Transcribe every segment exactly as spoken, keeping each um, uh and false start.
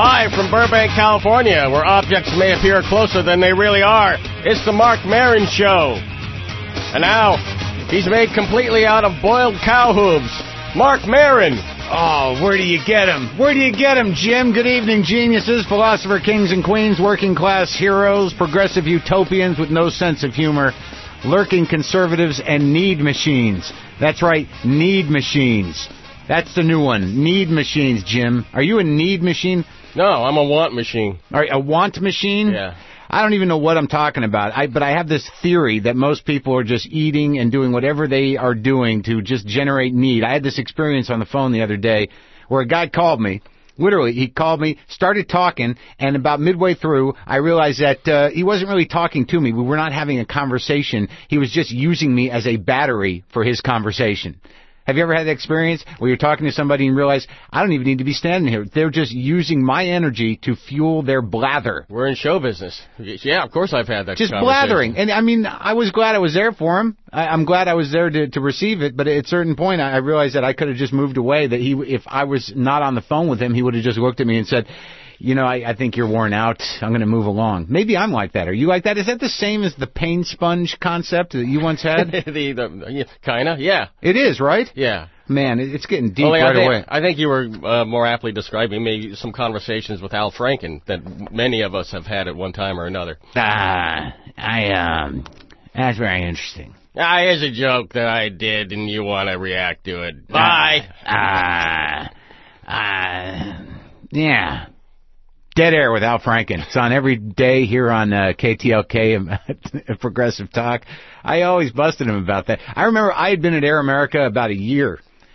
Live from Burbank, California, where objects may appear closer than they really are, it's the Marc Maron Show. And now, he's made completely out of boiled cow hooves. Marc Maron. Oh, where do you get him? Where do you get him, Jim? Good evening, geniuses, philosopher kings and queens, working class heroes, progressive utopians with no sense of humor, lurking conservatives, and need machines. That's right, need machines. That's the new one, need machines, Jim. Are you a need machine? No, I'm a want machine. Are you a want machine? Yeah. I don't even know what I'm talking about, I, but I have this theory that most people are just eating and doing whatever they are doing to just generate need. I had this experience on the phone the other day where a guy called me. Literally, he called me, started talking, and about midway through, I realized that uh, he wasn't really talking to me. We were not having a conversation. He was just using me as a battery for his conversation. Have you ever had that experience where you're talking to somebody and realize, I don't even need to be standing here. They're just using my energy to fuel their blather. We're in show business. Yeah, of course I've had that Just blathering. And, I mean, I was glad I was there for him. I, I'm glad I was there to, to receive it. But at a certain point, I, I realized that I could have just moved away, that he, if I was not on the phone with him, he would have just looked at me and said, you know, I, I think you're worn out. I'm going to move along. Maybe I'm like that. Are you like that? Is that the same as the pain sponge concept that you once had? the, the yeah, kind of, yeah. It is, right? Yeah. Man, it, it's getting deep Only right I think, away. I think you were uh, more aptly describing maybe some conversations with Al Franken that many of us have had at one time or another. Ah, I, um, that's very interesting. Ah, here's a joke that I did, and you want to react to it. Bye. Ah, uh, uh, yeah. Dead Air with Al Franken. It's on every day here on uh, K T L K, Progressive Talk. I always busted him about that. I remember I had been at Air America about a year,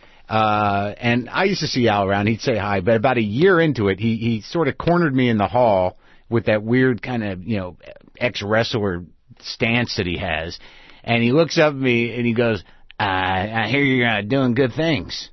uh, and I used to see Al around. He'd say hi, but about a year into it, he, he sort of cornered me in the hall with that weird kind of, you know, ex-wrestler stance that he has, and he looks up at me and he goes, uh, I hear you're uh, doing good things.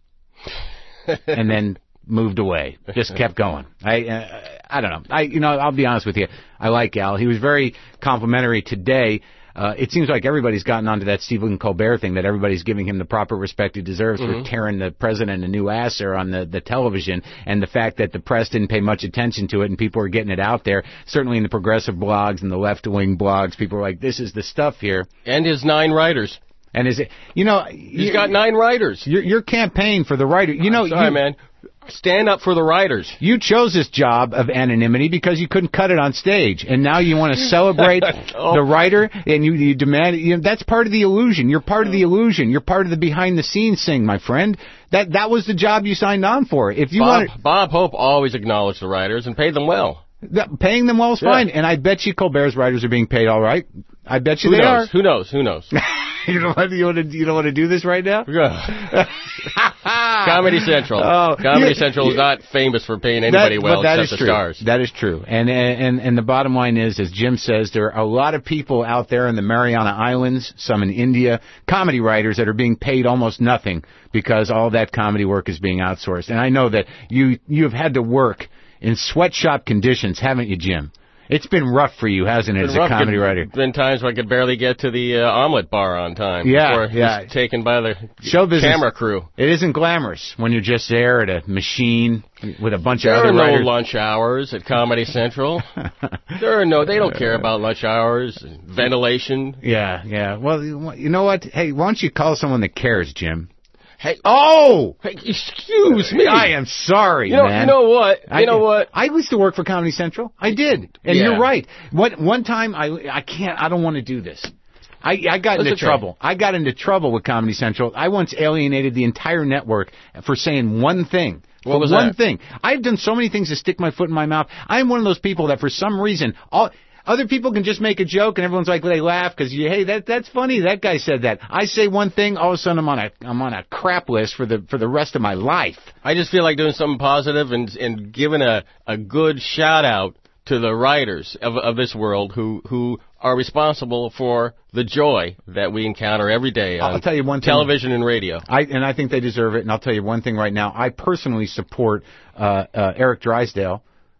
And then moved away. Just kept going. I uh, I don't know. I you know I'll be honest with you. I like Al. He was very complimentary today. Uh, it seems like everybody's gotten onto that Stephen Colbert thing, that everybody's giving him the proper respect he deserves mm-hmm. for tearing the president a new ass there on the, the television, and the fact that the press didn't pay much attention to it and people are getting it out there. Certainly in the progressive blogs and the left-wing blogs, people are like, this is the stuff here. And his nine writers. And is it, you know... He's got nine writers. Your, your campaign for the writer, you know... I'm sorry, you, man. Stand up for the writers. You chose this job of anonymity because you couldn't cut it on stage, and now you want to celebrate oh. the writer, and you, you demand. You know, that's part of the illusion. You're part of the illusion. You're part of the behind-the-scenes thing, my friend. That that was the job you signed on for. If you Bob, wanted, Bob Hope always acknowledged the writers and paid them well. That, paying them well is yeah. fine, and I bet you Colbert's writers are being paid all right. I bet you Who they knows? are. Who knows? Who knows? You don't want to, you want to you don't want to do this right now? Yeah. Comedy Central. Oh, Comedy yeah, Central is not famous for paying anybody that, well that except is the true. stars. That is true. And, and and the bottom line is, as Jim says, there are a lot of people out there in the Mariana Islands, some in India, comedy writers that are being paid almost nothing because all that comedy work is being outsourced. And I know that you you have had to work in sweatshop conditions, haven't you, Jim? It's been rough for you, hasn't it, as a comedy writer? There's been times where I could barely get to the uh, omelet bar on time. Yeah, before yeah. It was taken by the show business, camera crew. It isn't glamorous when you're just there at a machine with a bunch there of other writers. There are writers. no lunch hours at Comedy Central. There are no, they don't care about lunch hours, and ventilation. Yeah, yeah. Well, you know what? Hey, why don't you call someone that cares, Jim? Hey, oh! Hey, excuse me. I am sorry, you know, man. You know what? You I, know what? I used to work for Comedy Central. I did. And yeah. you're right. What, one time, I I can't, I don't want to do this. I, I got That's into okay. trouble. I got into trouble with Comedy Central. I once alienated the entire network for saying one thing. What was one that? thing. I've done so many things to stick my foot in my mouth. I'm one of those people that for some reason, all... Other people can just make a joke, and everyone's like, well, they laugh because, hey, that that's funny. That guy said that. I say one thing, all of a sudden I'm on a I'm on a crap list for the for the rest of my life. I just feel like doing something positive and and giving a, a good shout out to the writers of of this world who who are responsible for the joy that we encounter every day on I'll tell you one thing, television and radio. I and I think they deserve it. And I'll tell you one thing right now. I personally support uh, uh, Eric Drysdale.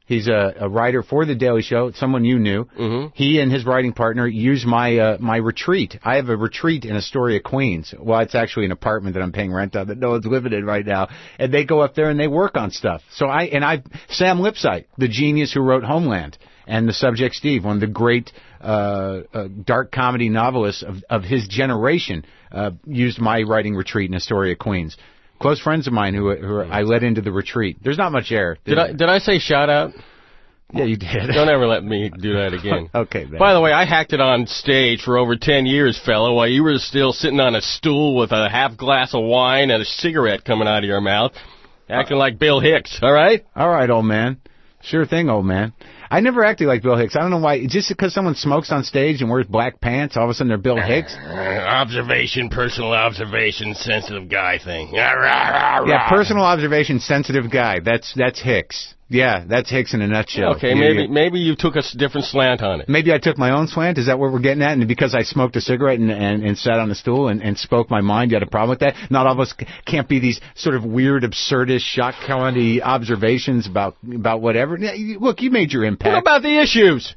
He's a, a writer for The Daily Show, someone you knew. Mm-hmm. He and his writing partner use my uh, my retreat. I have a retreat in Astoria, Queens. Well, it's actually an apartment that I'm paying rent on that no one's living in right now. And they go up there and they work on stuff. So I and I Sam Lipsyte, the genius who wrote Homeland, and The Subject Steve, one of the great uh, uh, dark comedy novelists of, of his generation, uh, used my writing retreat in Astoria, Queens. Close friends of mine who, who I led into the retreat. There's not much air. Did I did I say shout out? Yeah, you did. Don't ever let me do that again. Okay, man. By the way, I hacked it on stage for over ten years, fella, while you were still sitting on a stool with a half glass of wine and a cigarette coming out of your mouth, acting uh, like Bill Hicks, all right? All right, old man. Sure thing, old man. I never acted like Bill Hicks. I don't know why. Just because someone smokes on stage and wears black pants, all of a sudden they're Bill Hicks? Uh, observation, personal observation, sensitive guy thing. Yeah, personal observation, sensitive guy. That's that's Hicks. Yeah, that's Hicks in a nutshell. Okay, yeah, maybe yeah. maybe you took a different slant on it. Maybe I took my own slant. Is that what we're getting at? And because I smoked a cigarette and, and, and sat on a stool and, and spoke my mind, you had a problem with that? Not all of us c- can't be these sort of weird, absurdist, shock comedy observations about about whatever. Look, you made your impact. What about the issues?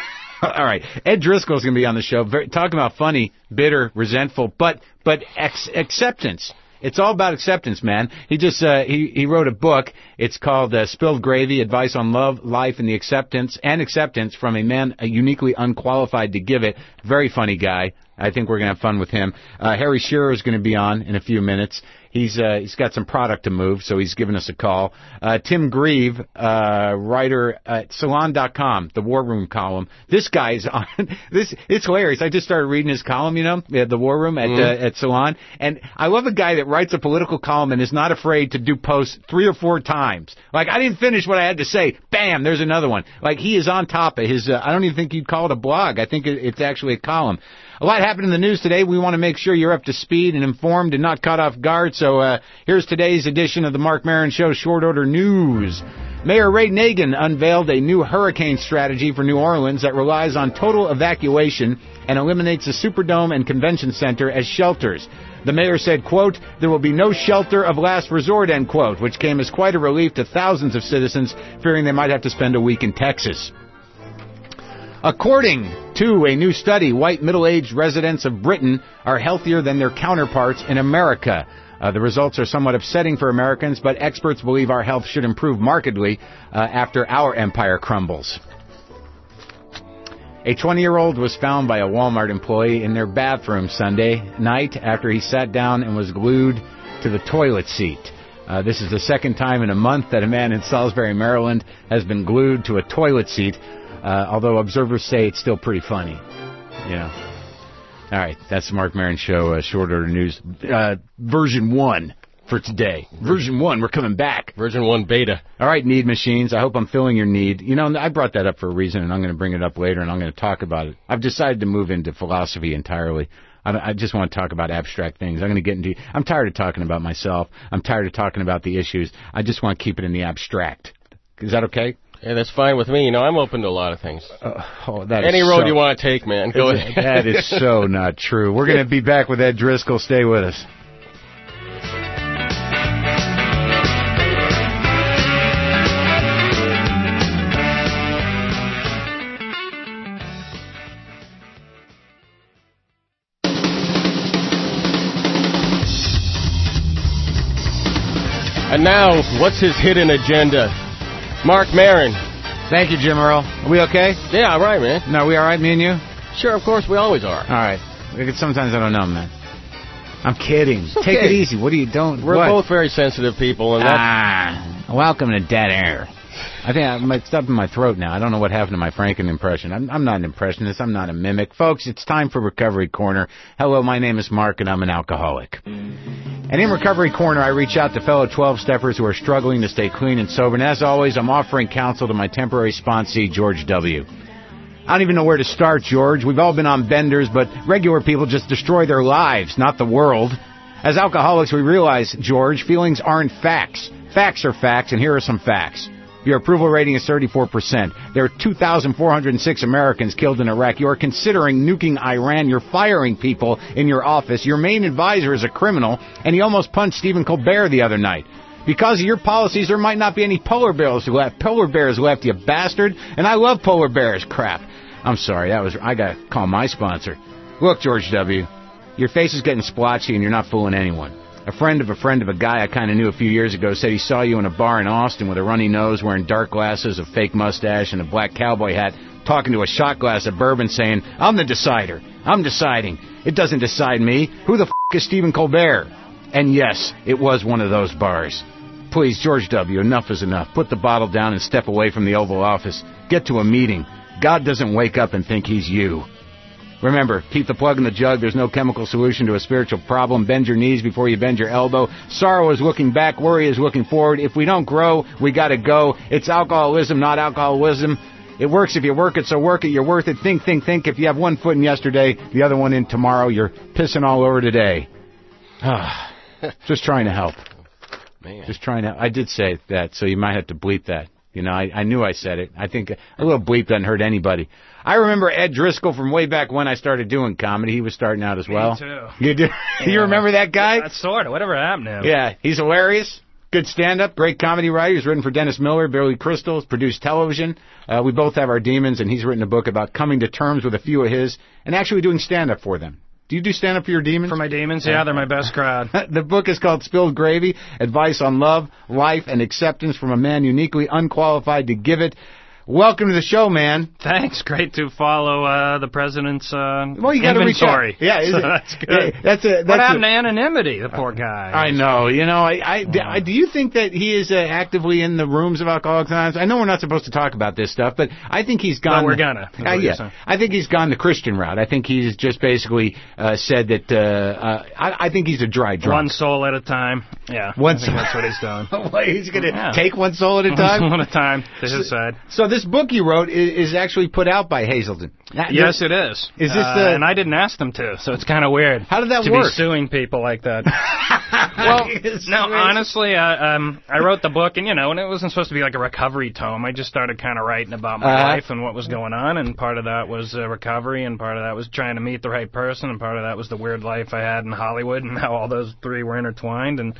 All right. Ed Driscoll's going to be on the show, very, talking about funny, bitter, resentful, but but ex- acceptance. It's all about acceptance, man. He just uh, he he wrote a book. It's called uh, Spilled Gravy: Advice on Love, Life, and the Acceptance and Acceptance from a man uh, uniquely unqualified to give it. Very funny guy. I think we're going to have fun with him. Uh, Harry Shearer is going to be on in a few minutes. He's uh, he's got some product to move, so he's giving us a call. Uh, Tim Grieve, uh, writer at Salon dot com, the War Room column. This guy's on. This it's hilarious. I just started reading his column, you know, at the War Room at mm. uh, at Salon, and I love a guy that writes a political column and is not afraid to do posts three or four times. Like, I didn't finish what I had to say. Bam, there's another one. Like, he is on top of his. Uh, I don't even think you'd call it a blog. I think it, it's actually a column. A lot happened in the news today. We want to make sure you're up to speed and informed and not caught off guard. So uh, here's today's edition of the Marc Maron Show Short Order News. Mayor Ray Nagin unveiled a new hurricane strategy for New Orleans that relies on total evacuation and eliminates the Superdome and Convention Center as shelters. The mayor said, quote, there will be no shelter of last resort, end quote, which came as quite a relief to thousands of citizens fearing they might have to spend a week in Texas. According to a new study, white middle-aged residents of Britain are healthier than their counterparts in America. Uh, the results are somewhat upsetting for Americans, but experts believe our health should improve markedly uh, after our empire crumbles. A twenty-year-old was found by a Walmart employee in their bathroom Sunday night after he sat down and was glued to the toilet seat. Uh, this is the second time in a month that a man in Salisbury, Maryland, has been glued to a toilet seat. Uh, although observers say it's still pretty funny. You know. All right, that's the Marc Maron Show, uh, Short Order News, uh, version one for today. Version one, we're coming back. Version one beta. All right, need machines. I hope I'm filling your need. You know, I brought that up for a reason, and I'm going to bring it up later, and I'm going to talk about it. I've decided to move into philosophy entirely. I, I just want to talk about abstract things. I'm going to get into... I'm tired of talking about myself. I'm tired of talking about the issues. I just want to keep it in the abstract. Is that okay? Yeah, that's fine with me. You know, I'm open to a lot of things. Uh, oh, that Any is road so, you want to take, man. Go ahead. That is so not true. We're going to be back with Ed Driscoll. Stay with us. And now, what's his hidden agenda? Marc Maron. Thank you, Jim Earl. Are we okay? Yeah, all right, man. No, we all right, me and you? Sure, of course, we always are. All right. Sometimes I don't know, man. I'm kidding. Okay. Take it easy. What do you don't? We're what? both very sensitive people, and ah, welcome to Dead Air. I think I might stop in my throat now. I don't know what happened to my Franken impression. I'm, I'm not an impressionist. I'm not a mimic. Folks, it's time for Recovery Corner. Hello, my name is Mark, and I'm an alcoholic. And in Recovery Corner, I reach out to fellow twelve-steppers who are struggling to stay clean and sober. And as always, I'm offering counsel to my temporary sponsee, George W. I don't even know where to start, George. We've all been on benders, but regular people just destroy their lives, not the world. As alcoholics, we realize, George, feelings aren't facts. Facts are facts, and here are some facts. Your approval rating is thirty-four percent. There are two thousand four hundred six Americans killed in Iraq. You are considering nuking Iran. You're firing people in your office. Your main advisor is a criminal, and he almost punched Stephen Colbert the other night. Because of your policies, there might not be any polar bears left. Polar bears left, you bastard. And I love polar bears. Crap. I'm sorry. That was. I gotta call my sponsor. Look, George W., your face is getting splotchy, and you're not fooling anyone. A friend of a friend of a guy I kind of knew a few years ago said he saw you in a bar in Austin with a runny nose, wearing dark glasses, a fake mustache, and a black cowboy hat, talking to a shot glass of bourbon, saying, "I'm the decider. I'm deciding. It doesn't decide me. Who the f*** is Stephen Colbert?" And yes, it was one of those bars. Please, George W., enough is enough. Put the bottle down and step away from the Oval Office. Get to a meeting. God doesn't wake up and think he's you. Remember, keep the plug in the jug. There's no chemical solution to a spiritual problem. Bend your knees before you bend your elbow. Sorrow is looking back. Worry is looking forward. If we don't grow, we gotta go. It's alcoholism, not alcoholism. It works if you work it, so work it. You're worth it. Think, think, think. If you have one foot in yesterday, the other one in tomorrow, you're pissing all over today. Just trying to help. Man. Just trying to. I did say that, so you might have to bleep that. You know, I, I knew I said it. I think a little bleep doesn't hurt anybody. I remember Ed Driscoll from way back when I started doing comedy. He was starting out as well. Me too. You do? Yeah. You remember that guy? That's sort of. Whatever happened to him. Yeah, he's hilarious. Good stand-up, great comedy writer. He's written for Dennis Miller, Billy Crystal, he's produced television. Uh, we both have our demons, and he's written a book about coming to terms with a few of his and actually doing stand-up for them. Do you do stand-up for your demons? For my demons, yeah, they're my best crowd. The book is called Spilled Gravy, Advice on Love, Life, and Acceptance from a Man Uniquely Unqualified to Give It. Welcome to the show, man. Thanks. Great to follow uh, the president's uh, well, you gotta inventory. Reach out. Yeah, so it? that's good. Yeah, that's a, that's what happened a, to anonymity, the poor guy? I know. You know, I, I, I, do you think that he is uh, actively in the rooms of Alcoholics Anonymous? I know we're not supposed to talk about this stuff, but I think he's gone... No, we're gonna. Uh, yeah, I think he's gone the Christian route. I think he's just basically uh, said that... Uh, uh, I, I think he's a dry drunk. One soul at a time. Yeah, one I think that's what he's doing. Well, he's going to yeah. take one soul at a time? One soul at a time, to his side. So this book you wrote is, is actually put out by Hazelden. Yes, it is. Is this uh, the... And I didn't ask them to, so it's kind of weird. How did that to work? To be suing people like that. Well, no, honestly, uh, um, I wrote the book, and, you know, and it wasn't supposed to be like a recovery tome. I just started kind of writing about my uh-huh. life and what was going on, and part of that was uh, recovery, and part of that was trying to meet the right person, and part of that was the weird life I had in Hollywood, and how all those three were intertwined, and...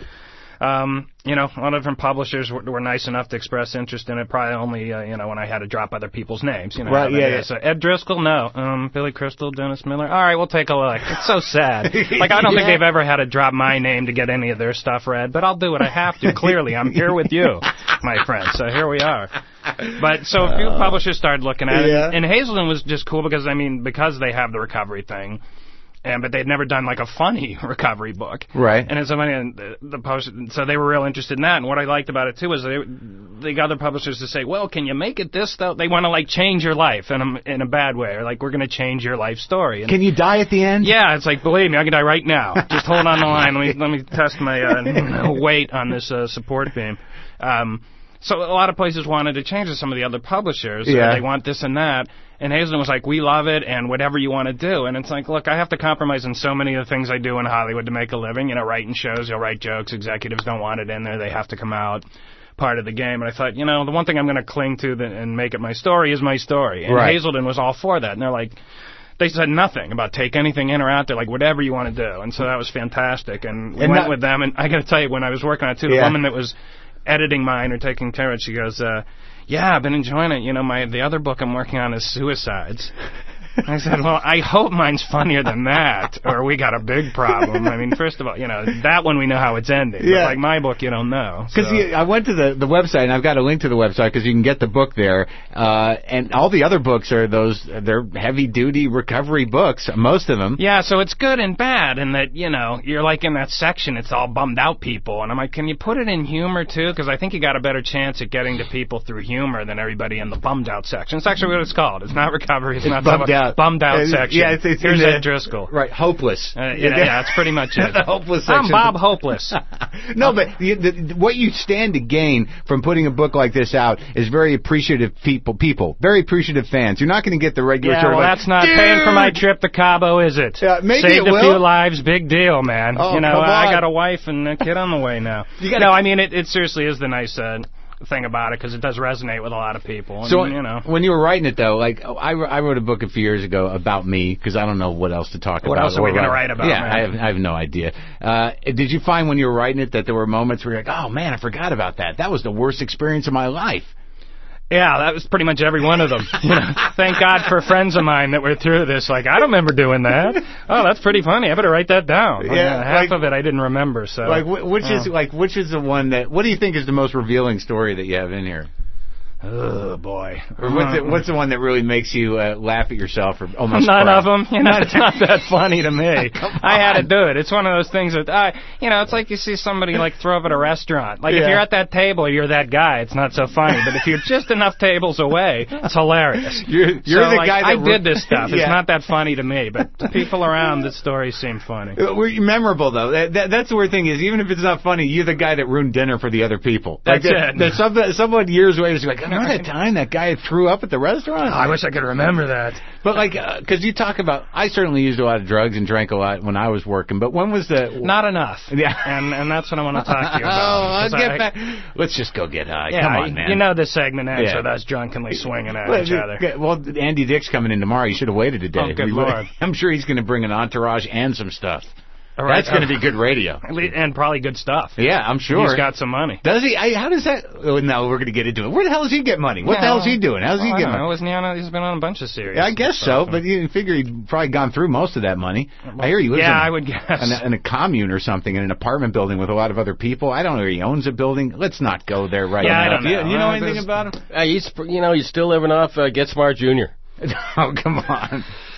Um, you know, a lot of different publishers were, were nice enough to express interest in it, probably only, uh, you know, when I had to drop other people's names, you know. Right, yeah, yeah. So Ed Driscoll, no. Um, Billy Crystal, Dennis Miller, all right, we'll take a look. It's so sad. Like, I don't yeah. think they've ever had to drop my name to get any of their stuff read, but I'll do what I have to. Clearly, I'm here with you, my friend, so here we are. But so a few uh, publishers started looking at yeah. it, and Hazelden was just cool because, I mean, because they have the recovery thing, And but they'd never done like a funny recovery book, right? And it's so funny, and the, the post, so they were real interested in that. And what I liked about it too was they they got other publishers to say, "Well, can you make it this though?" They want to like change your life in a in a bad way, or like we're going to change your life story. And, can you die at the end? Yeah, it's like believe me, I can die right now. Just hold on the line. Let me let me test my uh, weight on this uh, support beam. Um, So a lot of places wanted to change to some of the other publishers. Yeah. They want this and that. And Hazelden was like, we love it, and whatever you want to do. And it's like, look, I have to compromise in so many of the things I do in Hollywood to make a living. You know, writing shows, you'll write jokes. Executives don't want it in there. They have to come out part of the game. And I thought, you know, the one thing I'm going to cling to the, and make it my story is my story. And right. Hazelden was all for that. And they're like... They said nothing about take anything in or out there, like whatever you want to do. And so that was fantastic. And we and went that, with them. And I got to tell you, when I was working on it, too, the yeah. woman that was editing mine or taking care of it, she goes, uh, yeah, I've been enjoying it. You know, my the other book I'm working on is Suicides. I said, well, I hope mine's funnier than that, or we got a big problem. I mean, first of all, you know, that one we know how it's ending. Yeah. But like my book, you don't know. Because so. I went to the, the website, and I've got a link to the website because you can get the book there. Uh, and all the other books are those, they're heavy-duty recovery books, most of them. Yeah, so it's good and bad in that, you know, you're like in that section, it's all bummed out people. And I'm like, can you put it in humor, too? Because I think you got a better chance at getting to people through humor than everybody in the bummed out section. It's actually what it's called. It's not recovery. It's, it's not bummed out. Bummed out it's, section. Yeah, it's, it's Here's the, Ed Driscoll. Right, hopeless. Uh, yeah, yeah, that's pretty much it. The hopeless section. I'm Bob Hopeless. No, but the, the, what you stand to gain from putting a book like this out is very appreciative people, people, very appreciative fans. You're not going to get the regular yeah, sort of well, like, that's not Dude! paying for my trip to Cabo, is it? Yeah, maybe Saved it a will. few lives, big deal, man. Oh, you know, come I on. got a wife and a kid on the way now. You gotta, no, I mean, it, it seriously is the nice... Uh, thing about it because it does resonate with a lot of people. And, so, you know. when you were writing it, though, like, I, I wrote a book a few years ago about me because I don't know what else to talk what about. What else are we going to write about, Yeah, man? I have, I have no idea. Uh, did you find when you were writing it that there were moments where you're like, oh, man, I forgot about that. That was the worst experience of my life. Yeah, that was pretty much every one of them. You know, thank God for friends of mine that were through this. Like, I don't remember doing that. Oh, that's pretty funny. I better write that down. Yeah, yeah half like, of it I didn't remember. So, like, which yeah. is like, which is the one that? What do you think is the most revealing story that you have in here? Oh boy! Or what's the, what's the one that really makes you uh, laugh at yourself or almost None cry? of them. You know, it's not that funny to me. I had to do it. It's one of those things that I, you know, it's like you see somebody like throw up at a restaurant. Like yeah. if you're at that table, you're that guy. It's not so funny. But if you're just enough tables away, it's hilarious. You're, you're so, the like, guy that I ru- did this stuff. yeah. It's not that funny to me, but to people around, the stories seem funny. We're memorable though. That, that, that's the weird thing is, even if it's not funny, you're the guy that ruined dinner for the other people. That's like, it. There's some, someone years later is like, remember that time that guy threw up at the restaurant? Oh, I wish I could remember that. But like, because uh, you talk about, I certainly used a lot of drugs and drank a lot when I was working. But when was the not enough? Yeah, and and that's what I want to talk to you about. oh, let's get I, back. Let's just go get high. Yeah, Come on, man. You know this segment ends yeah. with us drunkenly swinging at well, each other. Well, Andy Dick's coming in tomorrow. You should have waited a day. Oh, good Lord. I'm sure he's going to bring an entourage and some stuff. All right. That's going to be good radio. And probably good stuff. Yeah, I'm sure. He's got some money. Does he? I, how does that? Oh, no, we're going to get into it. Where the hell does he get money? What yeah, the hell is he doing? How's he well, getting I don't know. money? Wasn't he on a, he's been on a bunch of series. Yeah, I guess so, but you figure he'd probably gone through most of that money. I hear he lives yeah, in, I would guess. In, a, in a commune or something, in an apartment building with a lot of other people. I don't know if he owns a building. Let's not go there right yeah, now. I don't know. You, you know well, anything there's... about him? Uh, he's, you know, he's still living off uh, Get Smart Junior Oh, come on.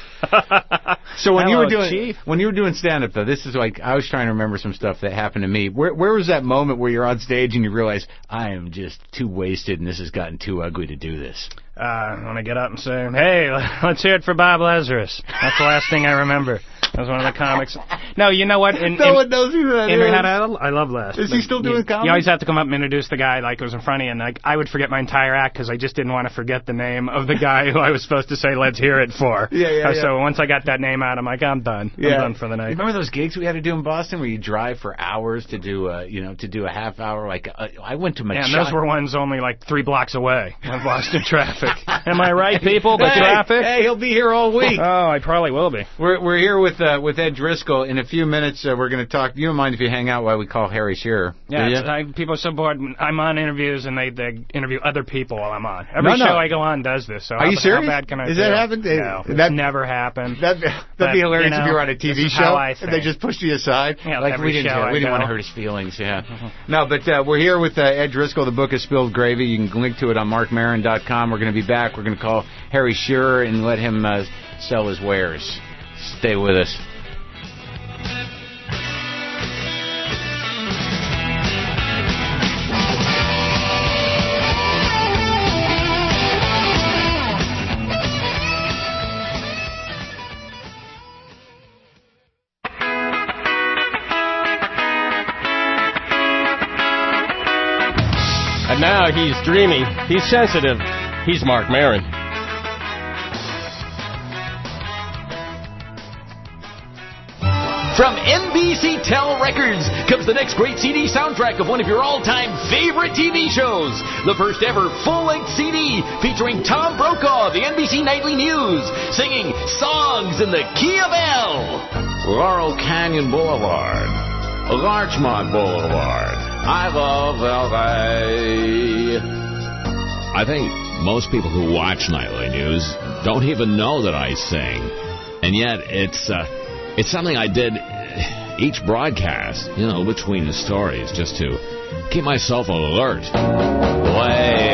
So when Hello, you were doing Chief. when you were doing stand up though, this is like I was trying to remember some stuff that happened to me. Where where was that moment where you're on stage and you realize I am just too wasted and this has gotten too ugly to do this? Uh, when I get up and say, hey, let's hear it for Bob Lazarus. That's the last thing I remember. That was one of the comics. No, you know what? In, no in, one knows who that in, is. I love Les. Is he still doing you, comedy? You always have to come up and introduce the guy like it was in front of you, and like I would forget my entire act because I just didn't want to forget the name of the guy who I was supposed to say let's hear it for. Yeah, yeah, uh, yeah. So once I got that name out, I'm like, I'm done. Yeah. I'm done for the night. You remember those gigs we had to do in Boston where you drive for hours to do a, you know, to do a half hour? Like uh, I went to Machado. Yeah, and those were ones only like three blocks away in Boston traffic. Am I right, people? The hey, traffic. Hey, he'll be here all week. Oh, I probably will be. We're we're here with uh, with Ed Driscoll. In a few minutes, uh, we're going to talk. You don't mind if you hang out while we call Harry Shearer? Yeah, do you? it's, I, people are so bored. I'm on interviews and they, they interview other people while I'm on. Every No, no. show I go on does this. So Are how, you serious? How bad can I Is do? that happened? No, That- it's never happened. That'd, be- But, that'd be hilarious you know, if you were on a T this V is show how I and they think. just pushed you aside. Yeah, like every we didn't, show we I didn't want to go. hurt his feelings. Yeah. No, but uh, we're here with uh, Ed Driscoll. The book is Spilled Gravy. You can link to it on mark maron dot com. We're going to be back. We're going to call Harry Shearer and let him uh, sell his wares. Stay with us. And now he's dreamy, he's sensitive, he's Mark Maron. From N B C Tel Records comes the next great C D soundtrack of one of your all-time favorite T V shows. The first ever full-length C D featuring Tom Brokaw of the N B C Nightly News singing Songs in the Key of L. Laurel Canyon Boulevard, Larchmont Boulevard. I love L A. I think most people who watch Nightly News don't even know that I sing. And yet it's uh, it's something I did each broadcast, you know, between the stories, just to keep myself alert. Way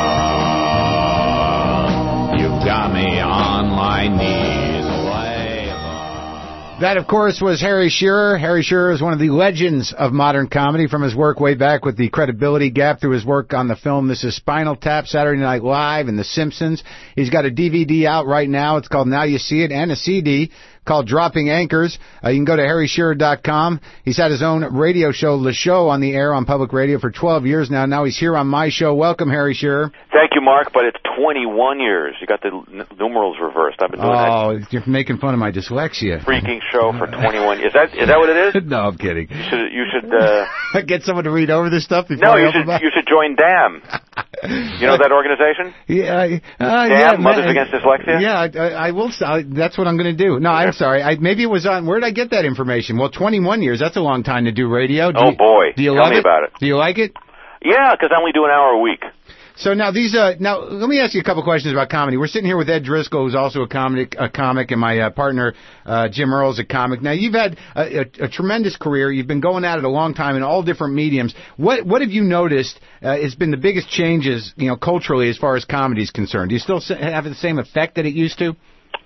along, you've got me on my knees. Way along. That, of course, was Harry Shearer. Harry Shearer is one of the legends of modern comedy from his work way back with The Credibility Gap through his work on the film This is Spinal Tap, Saturday Night Live, and The Simpsons. He's got a D V D out right now. It's called Now You See It, and a C D called Dropping Anchors. Uh, you can go to harry shearer dot com. He's had his own radio show, Le Show, on the air on public radio for twelve years now. Now he's here on my show. Welcome, Harry Shearer. Thank you, Mark, but it's twenty-one years. You got the n- numerals reversed. I've been doing oh, that. you're making fun of my dyslexia. Freaking show for twenty-one years. Is that is that what it is? No, I'm kidding. You should you should uh... get someone to read over this stuff before No, I you open should my... you should join D A M. You know that organization? Yeah, uh, D A M, yeah, Mothers man, Against Dyslexia? Yeah, I, I will. I, that's what I'm going to do. No, I'm sorry. I, maybe it was on. Where did I get that information? Well, twenty-one years. That's a long time to do radio. Do Oh you, boy! Do you Tell love me it? about it. Do you like it? Yeah, because I only do an hour a week. So now these. Uh, now let me ask you a couple questions about comedy. We're sitting here with Ed Driscoll, who's also a comic, a comic, and my uh, partner uh, Jim Earl's a comic. Now you've had a, a, a tremendous career. You've been going at it a long time in all different mediums. What What have you noticed uh, has been the biggest changes, you know, culturally as far as comedy is concerned? Do you still have the same effect that it used to?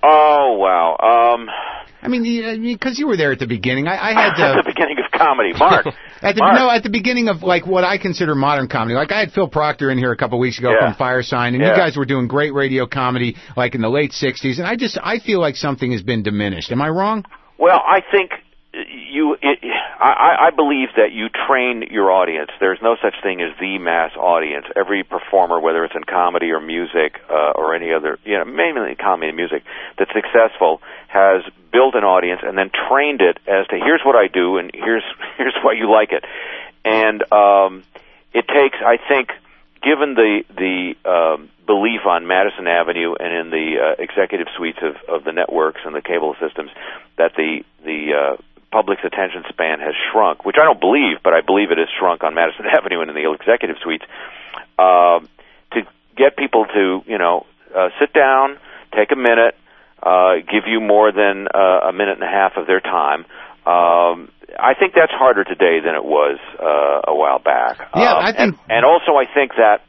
Oh wow. Um, I mean, because you were there at the beginning. I, I had to, at the beginning of comedy, Mark. at the, Mark. No, at the beginning of like what I consider modern comedy. Like I had Phil Proctor in here a couple weeks ago Yeah. from Firesign, and Yeah. you guys were doing great radio comedy like in the late sixties. And I just I feel like something has been diminished. Am I wrong? Well, I think you. It, I, I believe that you train your audience. There's no such thing as the mass audience. Every performer, whether it's in comedy or music uh, or any other, you know, mainly comedy and music, that's successful has built an audience and then trained it as to here's what I do and here's here's why you like it. And um, it takes, I think, given the the um, belief on Madison Avenue and in the uh, executive suites of, of the networks and the cable systems that the the uh, public's attention span has shrunk, which I don't believe, but I believe it has shrunk on Madison Avenue and in the executive suites, uh, to get people to, you know, uh, sit down, take a minute, uh, give you more than uh, a minute and a half of their time. Um, I think that's harder today than it was uh, a while back. Yeah, um, I think... And, and also I think that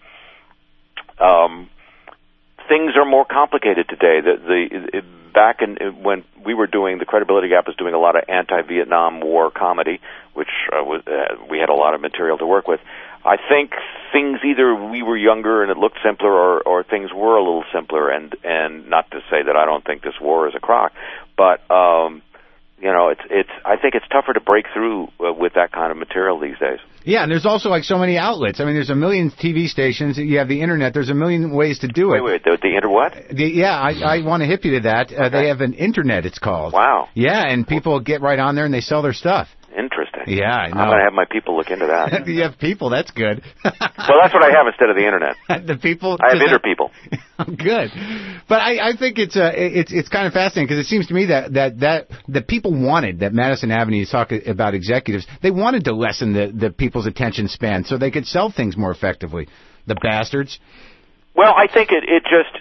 um, things are more complicated today. The, the, back in when we were doing, the Credibility Gap was doing a lot of anti-Vietnam War comedy, which uh, was, uh, we had a lot of material to work with. I think things, either we were younger and it looked simpler, or, or things were a little simpler. And, and not to say that I don't think this war is a crock, but um, you know, it's it's. I think it's tougher to break through uh, with that kind of material these days. Yeah, and there's also like so many outlets. I mean, there's a million T V stations. You have the internet. There's a million ways to do it. Wait, wait, the, the inter what? The, yeah, I, I want to hip you to that. Uh, Okay. They have an internet, it's called. Wow. Yeah, and people get right on there and they sell their stuff. Interesting. Yeah, I know. I'm going to have my people look into that. You have people, that's good. Well, that's what I have instead of the internet. The people. I have inter people. Good, but I, I think it's uh, it's it's kind of fascinating because it seems to me that that that the people wanted that Madison Avenue is talking about executives. They wanted to lessen the the people's attention span so they could sell things more effectively. The bastards. Well, I think it it just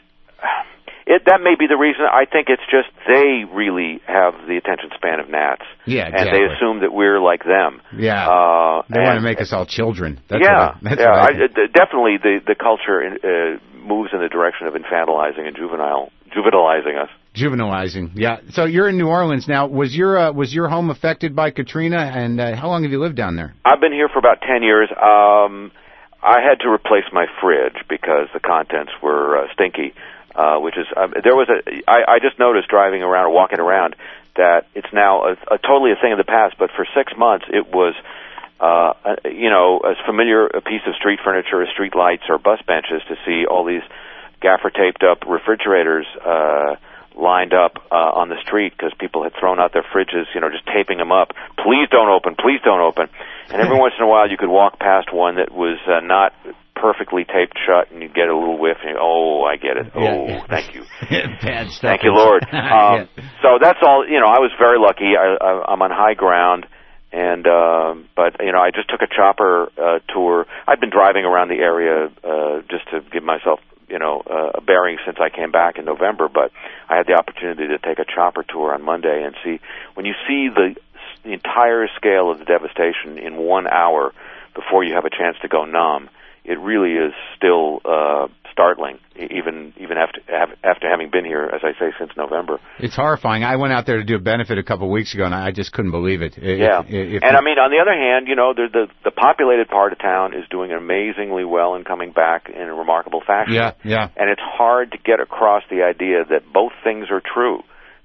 it that may be the reason. I think it's just they really have the attention span of gnats. Yeah, exactly. And they assume that we're like them. Yeah, uh, they and, want to make us all children. That's yeah, what I, that's yeah. what I I, think. uh, definitely, the the culture uh, moves in the direction of infantilizing and juvenile juvenilizing us. Juvenilizing, yeah. So you're in New Orleans now. Was your uh, was your home affected by Katrina? And uh, how long have you lived down there? I've been here for about ten years. Um, I had to replace my fridge because the contents were uh, stinky. Uh, which is uh, there was a I, I just noticed driving around or walking around that it's now a, a totally a thing of the past. But for six months it was, uh, a, you know, as familiar a piece of street furniture as street lights or bus benches to see all these gaffer taped up refrigerators uh, lined up uh, on the street because people had thrown out their fridges, you know, just taping them up. Please don't open. Please don't open. And every once in a while you could walk past one that was uh, not perfectly taped shut, and you get a little whiff, and you, oh, I get it. Oh, yeah. thank you. Bad stuff. Thank you, Lord. Um, yeah. So that's all. You know, I was very lucky. I, I, I'm on high ground, and uh, but you know, I just took a chopper uh, tour. I've been driving around the area uh, just to give myself, you know, uh, a bearing since I came back in November. But I had the opportunity to take a chopper tour on Monday and see when you see the, the entire scale of the devastation in one hour before you have a chance to go numb. It really is still uh, startling, even even after after having been here, as I say, since November. It's horrifying. I went out there to do a benefit a couple of weeks ago, and I just couldn't believe it. If, yeah, if, if and I mean, on the other hand, you know, the, the the populated part of town is doing amazingly well and coming back in a remarkable fashion. Yeah, yeah. And it's hard to get across the idea that both things are true.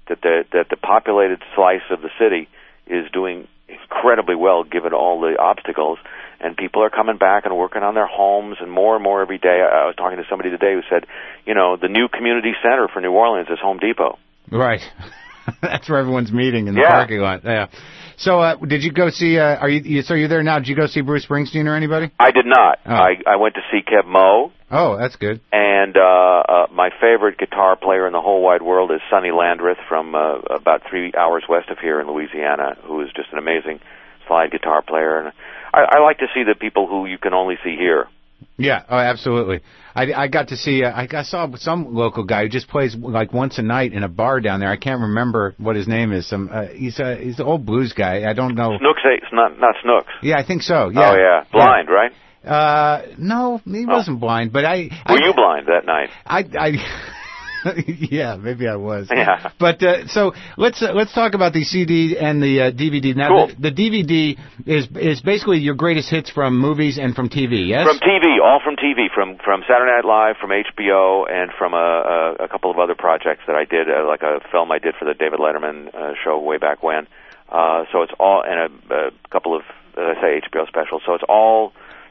that the that the populated slice of the city is doing incredibly well given all the obstacles, and people are coming back and working on their homes and more and more every day. I, I was talking to somebody today who said, you know, the new community center for New Orleans is Home Depot. Right. That's where everyone's meeting in the yeah. parking lot. Yeah. So, uh, did you go see? Uh, are you, you? So you're there now? Did you go see Bruce Springsteen or anybody? I did not. Oh. I I went to see Kev Moe. Oh, that's good. And uh, uh, my favorite guitar player in the whole wide world is Sonny Landreth from uh, about three hours west of here in Louisiana, who is just an amazing slide guitar player. And I, I like to see the people who you can only see here. Yeah, oh, absolutely. I, I got to see, uh, I, I saw some local guy who just plays like once a night in a bar down there. I can't remember what his name is. Some uh, he's a he's an old blues guy. I don't know. Snooks, it's not not Snooks. Yeah, I think so. Yeah. Oh yeah, blind, yeah. right? Uh, no, he oh. wasn't blind, but I. Were I, you blind that night? I. I yeah, maybe I was. Yeah. But uh, so let's uh, let's talk about the C D and the uh, D V D. Now, cool. the, the D V D is is basically your greatest hits from movies and from T V. Yes. From T V, all from T V, from from Saturday Night Live, from H B O, and from a, a, a couple of other projects that I did, uh, like a film I did for the David Letterman uh, show way back when. Uh, so it's all and a, a couple of, as I say, H B O specials. So it's all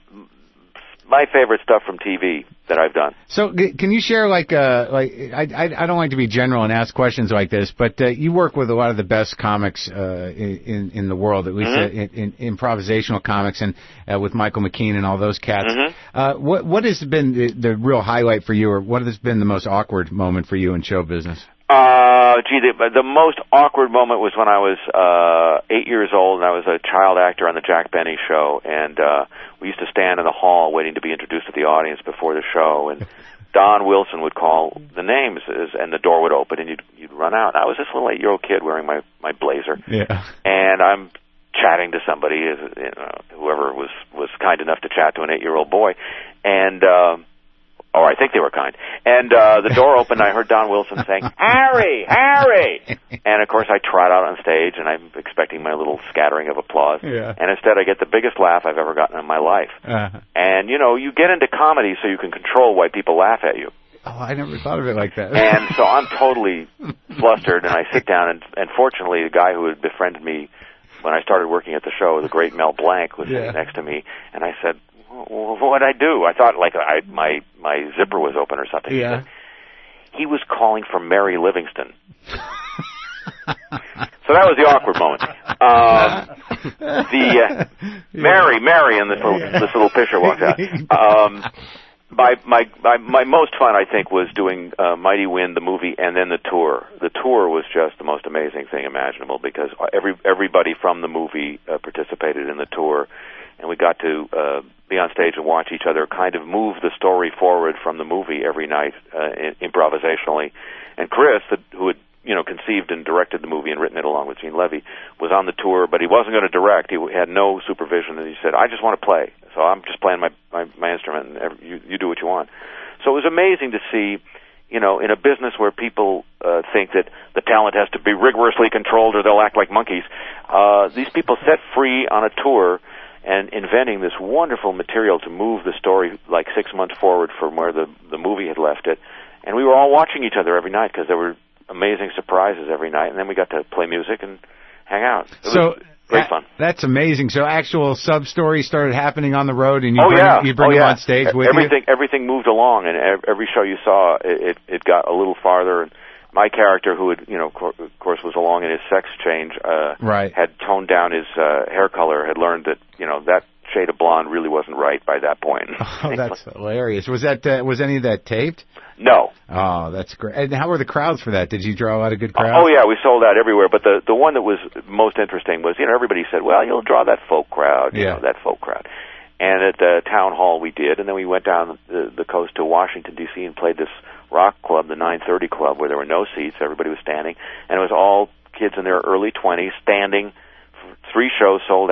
my favorite stuff from T V that I've done. So can you share, like, uh, like I, I, I don't like to be general and ask questions like this, but uh, you work with a lot of the best comics uh, in in the world, at least mm-hmm. uh, in, in improvisational comics, and uh, with Michael McKean and all those cats. Mm-hmm. Uh, what what has been the, the real highlight for you, or what has been the most awkward moment for you in show business? Uh, gee, the, the most awkward moment was when I was uh, eight years old, and I was a child actor on the Jack Benny show, and uh, we used to stand in the hall waiting to be introduced to the audience before the show, and Don Wilson would call the names, and the door would open, and you'd, you'd run out. And I was this little eight-year-old kid wearing my, my blazer, yeah. and I'm chatting to somebody, you know, whoever was, was kind enough to chat to an eight-year-old boy, and... Uh, Oh, I think they were kind. And uh, the door opened, and I heard Don Wilson saying, Harry, Harry! And, of course, I trot out on stage, and I'm expecting my little scattering of applause. Yeah. And instead, I get the biggest laugh I've ever gotten in my life. Uh-huh. And, you know, you get into comedy so you can control why people laugh at you. Oh, I never thought of it like that. And so I'm totally flustered, and I sit down, and, and fortunately, the guy who had befriended me when I started working at the show, the great Mel Blanc, was yeah. sitting next to me, and I said, well, what'd I do? I thought like I, my my zipper was open or something. Yeah. He, said, he was calling for Mary Livingston. So that was the awkward moment. Um, the uh, Mary, Mary, and this little this little pisher walks out. Um, my my my my most fun, I think, was doing uh, Mighty Wind, the movie, and then the tour. The tour was just the most amazing thing imaginable because every everybody from the movie uh, participated in the tour. And we got to uh, be on stage and watch each other kind of move the story forward from the movie every night, uh, improvisationally. And Chris, who had you know conceived and directed the movie and written it along with Gene Levy, was on the tour, but he wasn't going to direct. He had no supervision, and he said, "I just want to play, so I'm just playing my my, my instrument, and every, you, you do what you want." So it was amazing to see. You know, in a business where people uh, think that the talent has to be rigorously controlled or they'll act like monkeys, uh, these people set free on a tour and inventing this wonderful material to move the story like six months forward from where the the movie had left it. And we were all watching each other every night because there were amazing surprises every night. And then we got to play music and hang out. It so was great fun. That's amazing. So actual sub-stories started happening on the road, and you oh, bring, yeah. you bring oh, them yeah. on stage with everything, you? Everything moved along, and every show you saw, it, it, it got a little farther. And my character, who had, you know, of course, was along in his sex change, uh, right. had toned down his uh, hair color, had learned that, you know, that shade of blonde really wasn't right by that point. Oh, that's hilarious. Was that uh, was any of that taped? No. Oh, that's great. And how were the crowds for that? Did you draw a lot of good crowds? Oh, yeah, we sold out everywhere. But the the one that was most interesting was, you know, everybody said, well, you'll draw that folk crowd, you yeah. know, that folk crowd. And at the town hall we did, and then we went down the, the coast to Washington, D C, and played this rock club, the nine thirty Club, where there were no seats. Everybody was standing. And it was all kids in their early twenties standing. Three shows sold out,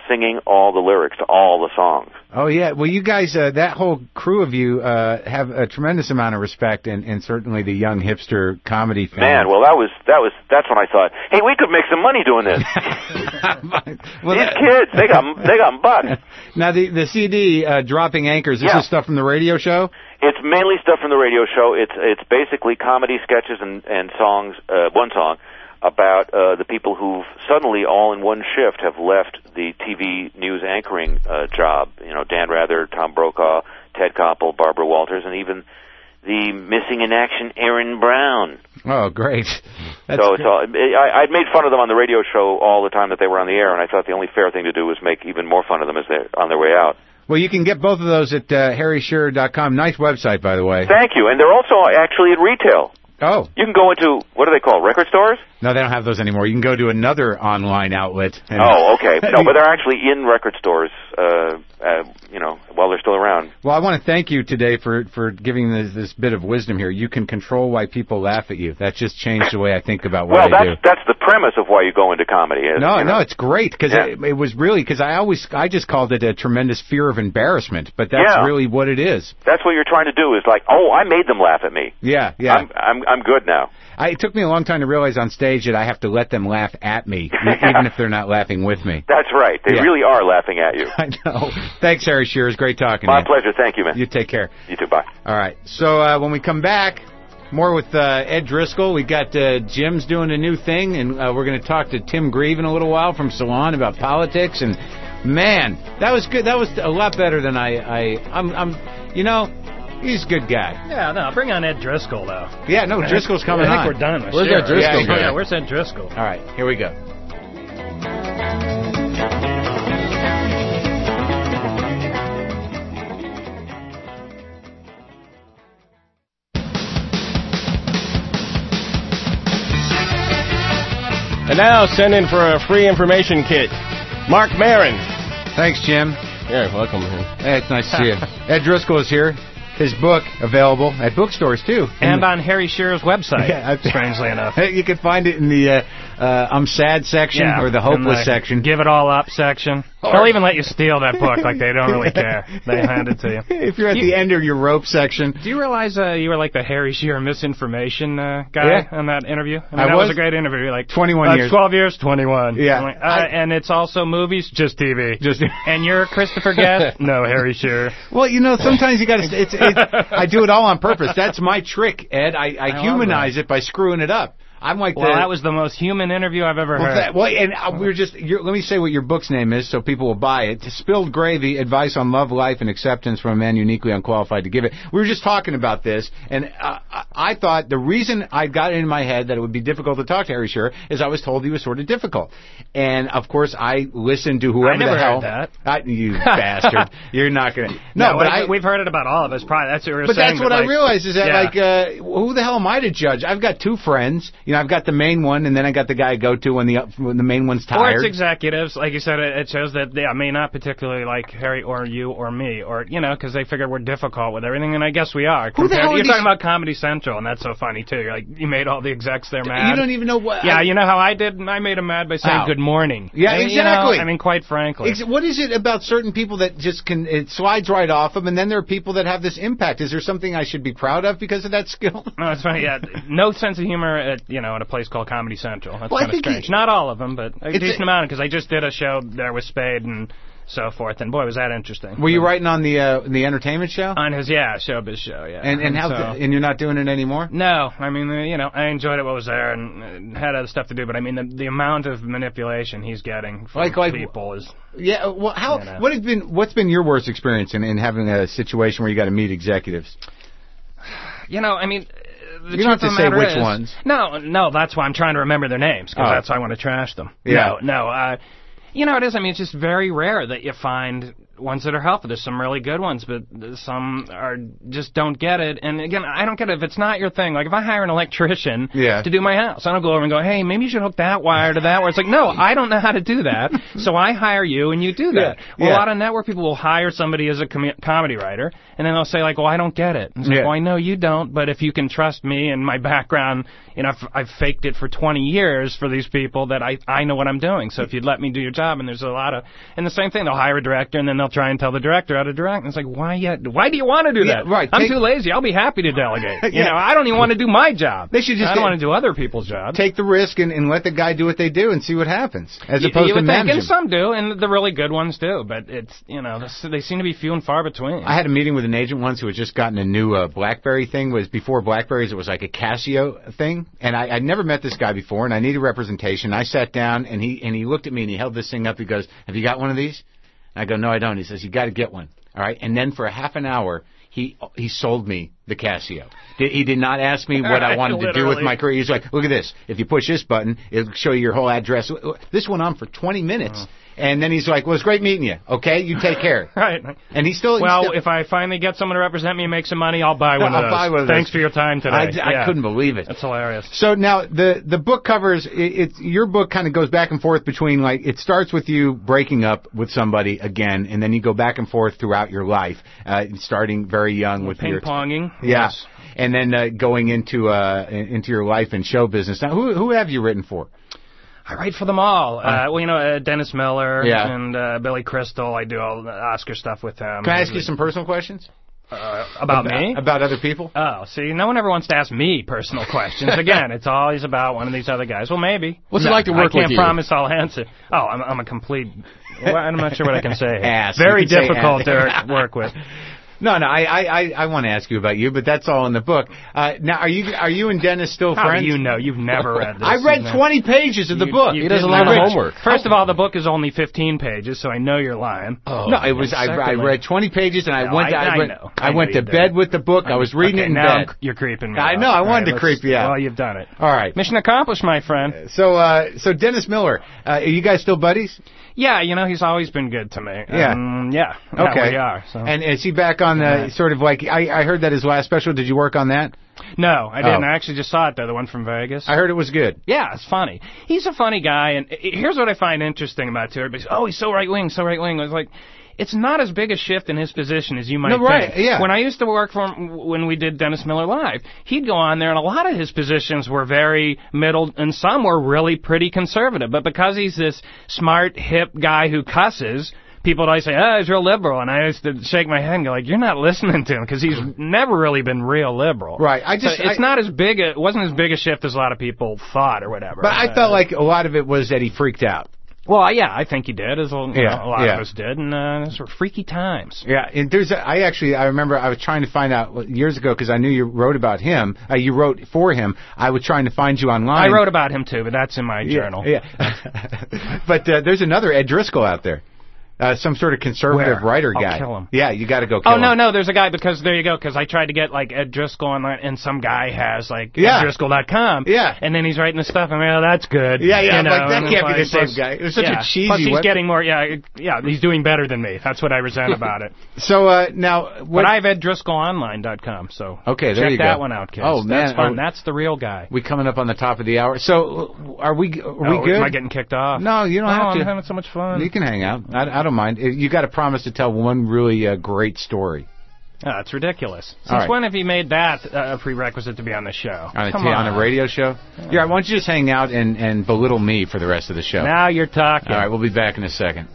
singing all the lyrics to all the songs. Oh, yeah. Well, you guys, uh, that whole crew of you uh, have a tremendous amount of respect, and, and certainly the young hipster comedy fans. Man, well, that was that was that's when I thought, hey, we could make some money doing this. well, These that, kids, they got they got bucks. Now, the the C D, uh, Dropping Anchors, this Yeah. is stuff from the radio show? It's mainly stuff from the radio show. It's it's basically comedy sketches and and songs, uh, one song about uh, the people who suddenly all in one shift have left the T V news anchoring uh, job. You know, Dan Rather, Tom Brokaw, Ted Koppel, Barbara Walters, and even the missing in action Aaron Brown. Oh, great. That's so it's all, I, I'd made fun of them on the radio show all the time that they were on the air, and I thought the only fair thing to do was make even more fun of them as they're on their way out. Well, you can get both of those at uh, harry shearer dot com. Nice website, by the way. Thank you. And they're also actually at retail. Oh. You can go into, what do they call, record stores? No, they don't have those anymore. You can go to another online outlet. And oh, okay. No, but they're actually in record stores, uh, uh, you know, while they're still around. Well, I want to thank you today for, for giving this, this bit of wisdom here. You can control why people laugh at you. That just changed the way I think about what well, I that's, do. Well, that's the premise of why you go into comedy. Is, no, you know? no, it's great, because yeah. it, it was really, because I always, I just called it a tremendous fear of embarrassment, but that's yeah. really what it is. That's what you're trying to do, is like, oh, I made them laugh at me. Yeah, yeah. I'm, I'm, I'm good now. I, it took me a long time to realize on stage that I have to let them laugh at me, even if they're not laughing with me. That's right. They yeah. really are laughing at you. I know. Thanks, Harry Shearer. It's great talking My to you. My pleasure. Thank you, man. You take care. You too. Bye. All right. So uh, when we come back, more with uh, Ed Driscoll. We got uh, Jim's doing a new thing, and uh, we're going to talk to Tim Grieve in a little while from Salon about politics. And man, that was good. That was a lot better than I. I I'm. I'm. You know. He's a good guy. Yeah, no, bring on Ed Driscoll, though. Yeah, no, Driscoll's coming on. I think on. we're done. Where's sure. that Driscoll yeah, guy? Yeah, where's Ed Driscoll? All right, here we go. And now, send in for a free information kit. Mark Maron. Thanks, Jim. Yeah, welcome. Hey, it's nice to see you. Ed Driscoll is here. His book available at bookstores, too. And on Harry Shearer's website, yeah, strangely enough. You can find it in the uh, uh, I'm Sad section yeah, or the Hopeless the section. Give It All Up section. Or They'll even let you steal that book like they don't really care. They hand it to you. If you're at you, the end of your rope section. Do you realize uh, you were like the Harry Shearer misinformation uh, guy yeah. on that interview? I mean, I that was, was a great interview. Like twenty-one uh, years. twelve years, twenty-one. Yeah. Like, uh, I, and it's also movies, just T V. Just And you're Christopher Guest? No, Harry Shearer. Well, you know, sometimes you got to. It's, it's. I do it all on purpose. That's my trick, Ed. I, I, I humanize it by screwing it up. I'm like well, the, that was the most human interview I've ever well, heard. That, well, and uh, we were just. You're, let me say what your book's name is, so people will buy it. Spilled Gravy: Advice on Love, Life, and Acceptance from a Man Uniquely Unqualified to Give It. We were just talking about this, and uh, I thought the reason I got it in my head that it would be difficult to talk to Harry Shearer is I was told he was sort of difficult, and of course I listened to whoever I never the hell. Heard that. I, you bastard! You're not gonna. No, no but we, I, we've heard it about all of us. Probably that's what we were but saying. that's what but I like, realized is that yeah. like uh, who the hell am I to judge? I've got two friends. You know, I've got the main one, and then I got the guy I go to when the when the main one's tired. Or it's executives, like you said. It, it shows that they I may not particularly like Harry or you or me, or you know, because they figure we're difficult with everything, and I guess we are. Who the hell You're are talking these... about Comedy Central, and that's so funny too. You're like you made all the execs there mad. You don't even know what. Yeah, I... you know how I did. I made them mad by saying how? good morning. Yeah, I mean, exactly. You know, I mean, quite frankly, Ex- what is it about certain people that just can it slides right off them, and then there are people that have this impact? Is there something I should be proud of because of that skill? No, it's funny. Yeah, no sense of humor at you know at a place called Comedy Central. That's well, kind of strange. He... Not all of them, but a it's decent a... amount, because I just did a show there with Spade and so forth, and boy, was that interesting. Were you writing on the uh, the entertainment show? On his yeah showbiz show, yeah. And and how so, th- and you're not doing it anymore? No, I mean uh, you know I enjoyed it what was there and uh, had other stuff to do, but I mean the, the amount of manipulation he's getting from like, like, people is yeah. Well, how you know. what has been what's been your worst experience in, in having a situation where you got to meet executives? You know, I mean. The you don't have to say which is, ones. No, no, that's why I'm trying to remember their names, because oh. that's why I want to trash them. Yeah. No, no. Uh, you know, it is. I mean, it's just very rare that you find ones that are helpful. There's some really good ones, but some are just don't get it. And again, I don't get it if it's not your thing. Like if I hire an electrician yeah. to do my house, I don't go over and go, hey, maybe you should hook that wire to that wire. It's like, no, I don't know how to do that, so I hire you and you do that. Yeah. Well, yeah. a lot of network people will hire somebody as a com- comedy writer, and then they'll say like, well, I don't get it. And it's like, yeah. well, I know you don't, but if you can trust me and my background, you know, I've, I've faked it for twenty years for these people that I I know what I'm doing. So if you'd let me do your job, and there's a lot of, and the same thing, they'll hire a director and then they'll try and tell the director how to direct. And it's like, why yet? Why do you want to do yeah, that? Right. I'm take, too lazy. I'll be happy to delegate. You yeah. know, I don't even want to do my job. They should just I don't take, want to do other people's jobs. Take the risk and, and let the guy do what they do and see what happens, as you, opposed you to would managing. think, and some do, and the really good ones do. But it's, you know, they seem to be few and far between. I had a meeting with an agent once who had just gotten a new uh, BlackBerry thing. Was before BlackBerrys, it was like a Casio thing, and I, I'd never met this guy before, and I needed representation. I sat down, and he and he looked at me, and he held this thing up. He goes, "Have you got one of these?" And I go, "No, I don't." He says, "You got to get one." All right, and then for a half an hour, he he sold me the Casio. He did not ask me what I wanted to do with my career. He's like, "Look at this. If you push this button, it'll show you your whole address." This went on for twenty minutes. Oh. And then he's like, well, it's great meeting you. Okay, you take care. Right. And he's still... Well, he's still, if I finally get someone to represent me and make some money, I'll buy one I'll of those. Buy one of Thanks those. for your time today. I, yeah. I couldn't believe it. That's hilarious. So now, the the book covers... It, it's your book kind of goes back and forth between, like, it starts with you breaking up with somebody again, and then you go back and forth throughout your life, uh, starting very young with your... Ping-ponging. Yeah. Yes. And then uh, going into uh, into your life in show business. Now, who who have you written for? I write for them all. Uh, well, you know, uh, Dennis Miller yeah. and uh, Billy Crystal. I do all the Oscar stuff with them. Can I ask you some personal questions? Uh, about, about me? About other people? Oh, see, no one ever wants to ask me personal questions. Again, it's always about one of these other guys. Well, maybe. What's no, it like to work with you? I can't with promise I'll answer. Oh, I'm, I'm a complete... Well, I'm not sure what I can say. Ass. Very difficult to work with. No, no, I, I, I want to ask you about you, but that's all in the book. Uh, now, are you, are you and Dennis still How friends? do you know? You've never read this. I read twenty pages of the you, book. You he does a lot of homework. First of all, the book is only fifteen pages, so I know you're lying. Oh, no, it was. I, I read twenty pages, and I no, went. I, I, I went, know. I, I know went to you bed did. with the book. I was reading okay, it in now bed. You're creeping me. I out. know. I all wanted right, to creep you out. Well, you've done it. All right. Mission accomplished, my friend. So, uh, so Dennis Miller, uh, are you guys still buddies? Yeah, you know, he's always been good to me. Yeah. Um, yeah. Okay. Yeah, we are. So. And is he back on the Yeah. sort of like? I, I heard that his last special. Did you work on that? No, I didn't. Oh. I actually just saw it, though, the one from Vegas. I heard it was good. Yeah, it's funny. He's a funny guy, and here's what I find interesting about it, too. Everybody's, oh, he's so right-wing, so right-wing. I was like, it's not as big a shift in his position as you might no, think. right, yeah. When I used to work for him, when we did Dennis Miller Live, he'd go on there, and a lot of his positions were very middle, and some were really pretty conservative. But because he's this smart, hip guy who cusses, people would always say, oh, he's real liberal. And I used to shake my head and go, like, you're not listening to him, because he's never really been real liberal. Right. I just, so it's I, not as big a, it wasn't as big a shift as a lot of people thought or whatever. But I uh, felt like a lot of it was that he freaked out. Well, yeah, I think he did, as a, yeah, a lot yeah. of us did, and uh, those were freaky times. Yeah, and there's a, I actually I remember I was trying to find out years ago because I knew you wrote about him. Uh, you wrote for him. I was trying to find you online. I wrote about him too, but that's in my yeah, journal. Yeah, but uh, there's another Ed Driscoll out there. Uh, some sort of conservative Where? writer I'll guy. kill him. Yeah, you got to go kill oh, him. no, no, there's a guy, because there you go, because I tried to get, like, Ed Driscoll online, and some guy has, like, yeah. ed driscoll dot com. Yeah. And then he's writing the stuff, and, well, that's good. Yeah, yeah, you know, like, that and can't be the plus, same guy. It was such yeah. a cheesy Plus, he's web- getting more, yeah, yeah, he's doing better than me. That's what I resent about it. So, uh, now... What, but I have ed driscoll online dot com, so okay, there check you go. that one out, kids. Oh, man. That's fun. Are, that's the real guy. We coming up on the top of the hour. So, are we, are we oh, good? Am I getting kicked off? No, you don't oh, have to. I'm having so much fun. You can hang out. I, I don't mind. You got to promise to tell one really uh, great story. Oh, that's ridiculous. Since right. when have you made that uh, a prerequisite to be on the show? On a, Come t- on. on a radio show? Yeah, why don't you just hang out and, and belittle me for the rest of the show? Now you're talking. All right, we'll be back in a second.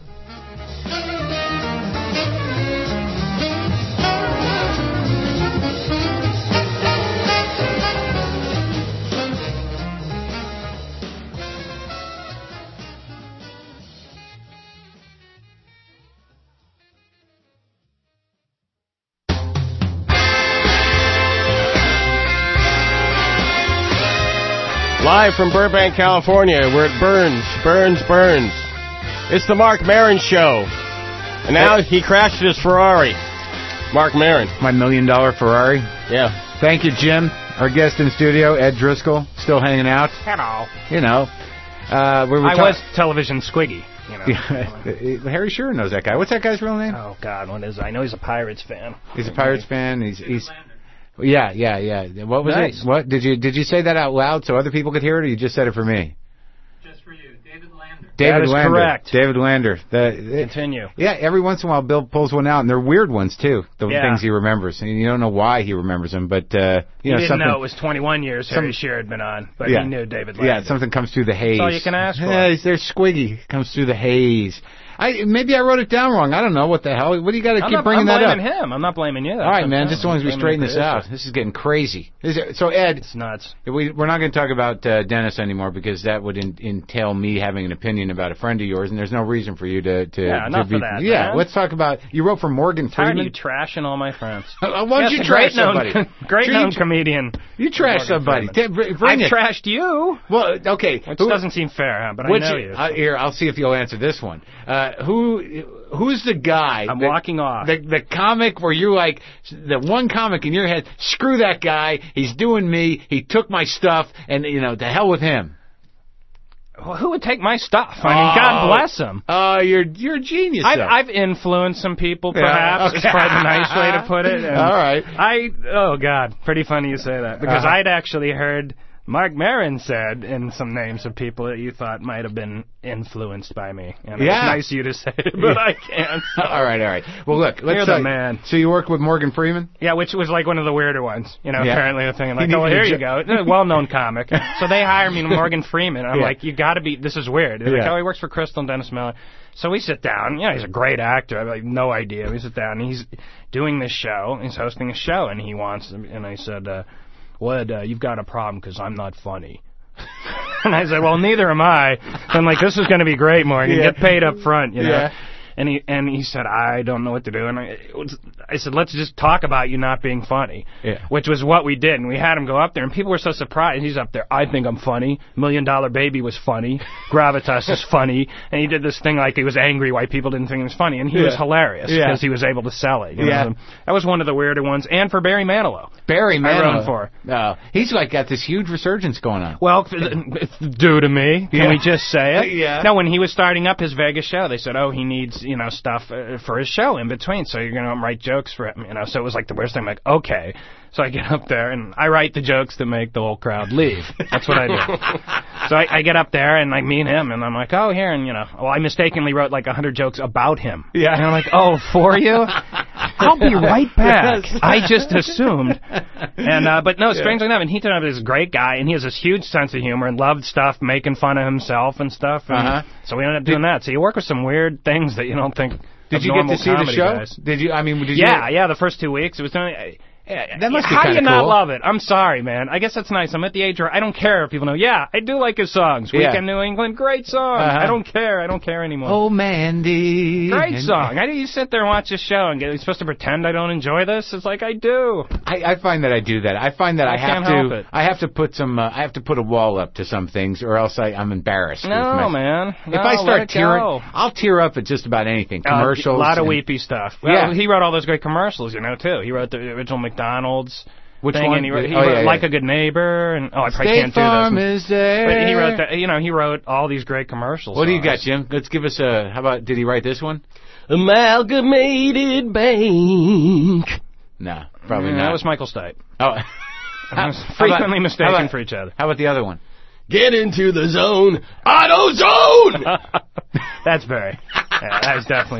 Live from Burbank, California, where it burns, burns, burns. It's the Marc Maron Show. And now he crashed his Ferrari. Marc Maron. My million dollar Ferrari. Yeah. Thank you, Jim. Our guest in studio, Ed Driscoll, still hanging out. Hello. You know. Uh, we were I ta- was television squiggy. You know. Yeah. Harry Shearer knows that guy. What's that guy's real name? Oh God, what is it? I know he's a Pirates fan. He's a Pirates fan. He's he's. Yeah, yeah, yeah. What was Nice. it? What did you did you say that out loud so other people could hear it, or you just said it for me? Just for you, David Lander. David That is Lander. correct. David Lander. The, it, Continue. yeah, every once in a while Bill pulls one out, and they're weird ones too. The Yeah. things he remembers, and you don't know why he remembers them, but uh, you He know didn't something. know it was twenty-one years some- Harry Shearer had been on, but yeah. he knew David Lander. Yeah, something comes through the haze. all you can ask for. Yeah, they're squiggy. Comes through the haze. I maybe I wrote it down wrong. I don't know what the hell. What do you got to I'm keep not, bringing I'm that up? blaming him. I'm not blaming you. All right, man. Just as long as we I'm straighten blaming this you for out. This is getting crazy. Is it, so, Ed, It's nuts. we, we're not going to talk about uh, Dennis anymore because that would in, entail me having an opinion about a friend of yours, and there's no reason for you to. to Yeah, to enough be, of that, Yeah, man. let's talk about. You wrote for Morgan Tired of Freeman. you trashing all my friends. Uh, Why don't Yes, you a trash great known, somebody? Great You known tr- comedian. You trash Morgan somebody. Freeman. T- br- bring I've it. trashed you. Well, okay. Which who- doesn't seem fair, huh? But I which- know you. Uh, here, I'll see if you'll answer this one. Uh, who, who's the guy? I'm that- walking off. The, the comic where you're like, the one comic in your head, screw that guy, he's doing me, he took my stuff, and, you know, to hell with him. Well, who would take my stuff? I mean, God bless him. Oh, uh, you're, you're a genius. I've, though. I've influenced some people, Yeah, perhaps. okay. It's probably the nice way to put it. And All right. I, oh, God, pretty funny you say that. Because Uh-huh. I'd actually heard Mark Maron said in some names of people that you thought might have been influenced by me. And Yeah. it's nice of you to say it, but I can't. So. all right, all right. Well, look, let's You're the uh, man. So you work with Morgan Freeman? Yeah, which was like one of the weirder ones. You know, Yeah. apparently the thing. I'm He like, oh, well, needed here a you jo- go. A well-known comic. So they hire me to Morgan Freeman. I'm Yeah. like, you got to be, this is weird. They're like, Yeah. oh, he works for Crystal and Dennis Miller. So we sit down. You know, he's a great actor. I have like no idea. We sit down, and he's doing this show. He's hosting a show, and he wants, and I said, uh, Wood, uh, you've got a problem because I'm not funny. And I said, well, neither am I. I'm like, this is going to be great, Morgan. Yeah. Get paid up front, you know. Yeah. And he and he said, I don't know what to do. And I, it was, I said, let's just talk about you not being funny. Yeah. Which was what we did. And we had him go up there, and people were so surprised. He's up there. I think I'm funny. Million Dollar Baby was funny. Gravitas is funny. And he did this thing like he was angry why people didn't think he was funny. And he Yeah. was hilarious Yeah. because he was able to sell it. You Yeah. know? That was one of the weirder ones. And for Barry Manilow. Barry I Manilow. wrote him for. Oh, he's like got this huge resurgence going on. Well, it's due to me. Can Yeah. we just say it? Yeah. No, when he was starting up his Vegas show, they said, oh, he needs, you know, stuff uh, for his show in between, so you're going to write jokes for him, you know. So it was like the worst thing. I'm like, okay. So I get up there, and I write the jokes that make the whole crowd leave. That's what I do. So I, I get up there, and like, me and him, and I'm like, oh, here, and, you know, well, I mistakenly wrote like one hundred jokes about him. Yeah. And I'm like, oh, for you? I'll be right back. Yes. I just assumed. And uh, but no, strangely enough, and he turned out this great guy, and he has this huge sense of humor and loved stuff, making fun of himself and stuff. And Uh-huh. so we ended up doing that. So you work with some weird things that you don't think. Did of you get normal to see the comedy show? guys. Did you? I mean, did Yeah, you? yeah. The first two weeks, it was doing. Yeah, That must be How do kinda you not cool. love it? I'm sorry, man. I guess that's nice. I'm at the age where I don't care if people know. Yeah, I do like his songs. Yeah. Weekend New England, great song. Uh-huh. I don't care. I don't care anymore. Oh, Mandy. Great And- song. I do you sit there and watch this show and get you're supposed to pretend I don't enjoy this? It's like I do. I, I find that I do that. I find that I, I have can't help to. it. I have to put some. Uh, I have to put a wall up to some things, or else I, I'm embarrassed. with No, my- man. If No, I let start it tearing, go. I'll tear up at just about anything. Commercials. Uh, a lot of and- weepy stuff. Well, Yeah. he wrote all those great commercials, you know, too. He wrote the original McDonald's Which thing, one? and he wrote, he Oh, wrote yeah, yeah. Like a Good Neighbor, and oh, I probably State can't do Farm this. is there. But he wrote that, you know, he wrote all these great commercials. What do you got, Jim? Let's give us a. How about? Did he write this one? Amalgamated Bank. No, probably Yeah, not. that was Michael Stipe. Oh. I was How frequently about- mistaken how about- for each other. How about the other one? Get into the zone. AutoZone! That's Barry. Yeah, that's definitely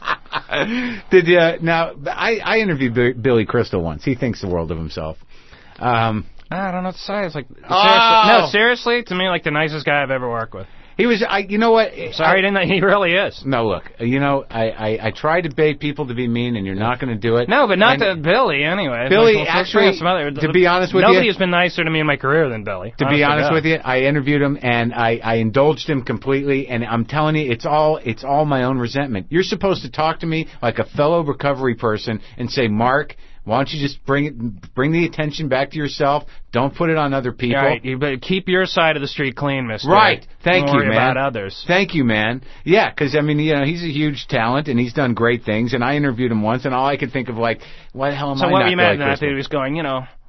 Barry. Did you now? I I interviewed Bi- Billy Crystal once. He thinks the world of himself. Um, I don't know what to say. It's like, seriously, Oh! no, seriously, to me, like the nicest guy I've ever worked with. he was. I. You know what? Sorry, I, didn't I? He really is. No, look. You know, I, I I try to bait people to be mean, and you're not going to do it. No, but not And to Billy, anyway. Billy, Like, well, actually, some other, to be honest with nobody you- has been nicer to me in my career than Billy. To be honest with you, I interviewed him and I, I indulged him completely. And I'm telling you, it's all it's all my own resentment. You're supposed to talk to me like a fellow recovery person and say, Mark, why don't you just bring it, bring the attention back to yourself? Don't put it on other people. Right, you better keep your side of the street clean, mister. Right. Thank Don't you, worry man. about others. Thank you, man. Yeah, because I mean, you know, he's a huge talent and he's done great things. And I interviewed him once, and all I could think of like, why the hell am So I what not we Billy imagine that Crystal? he was going, you know,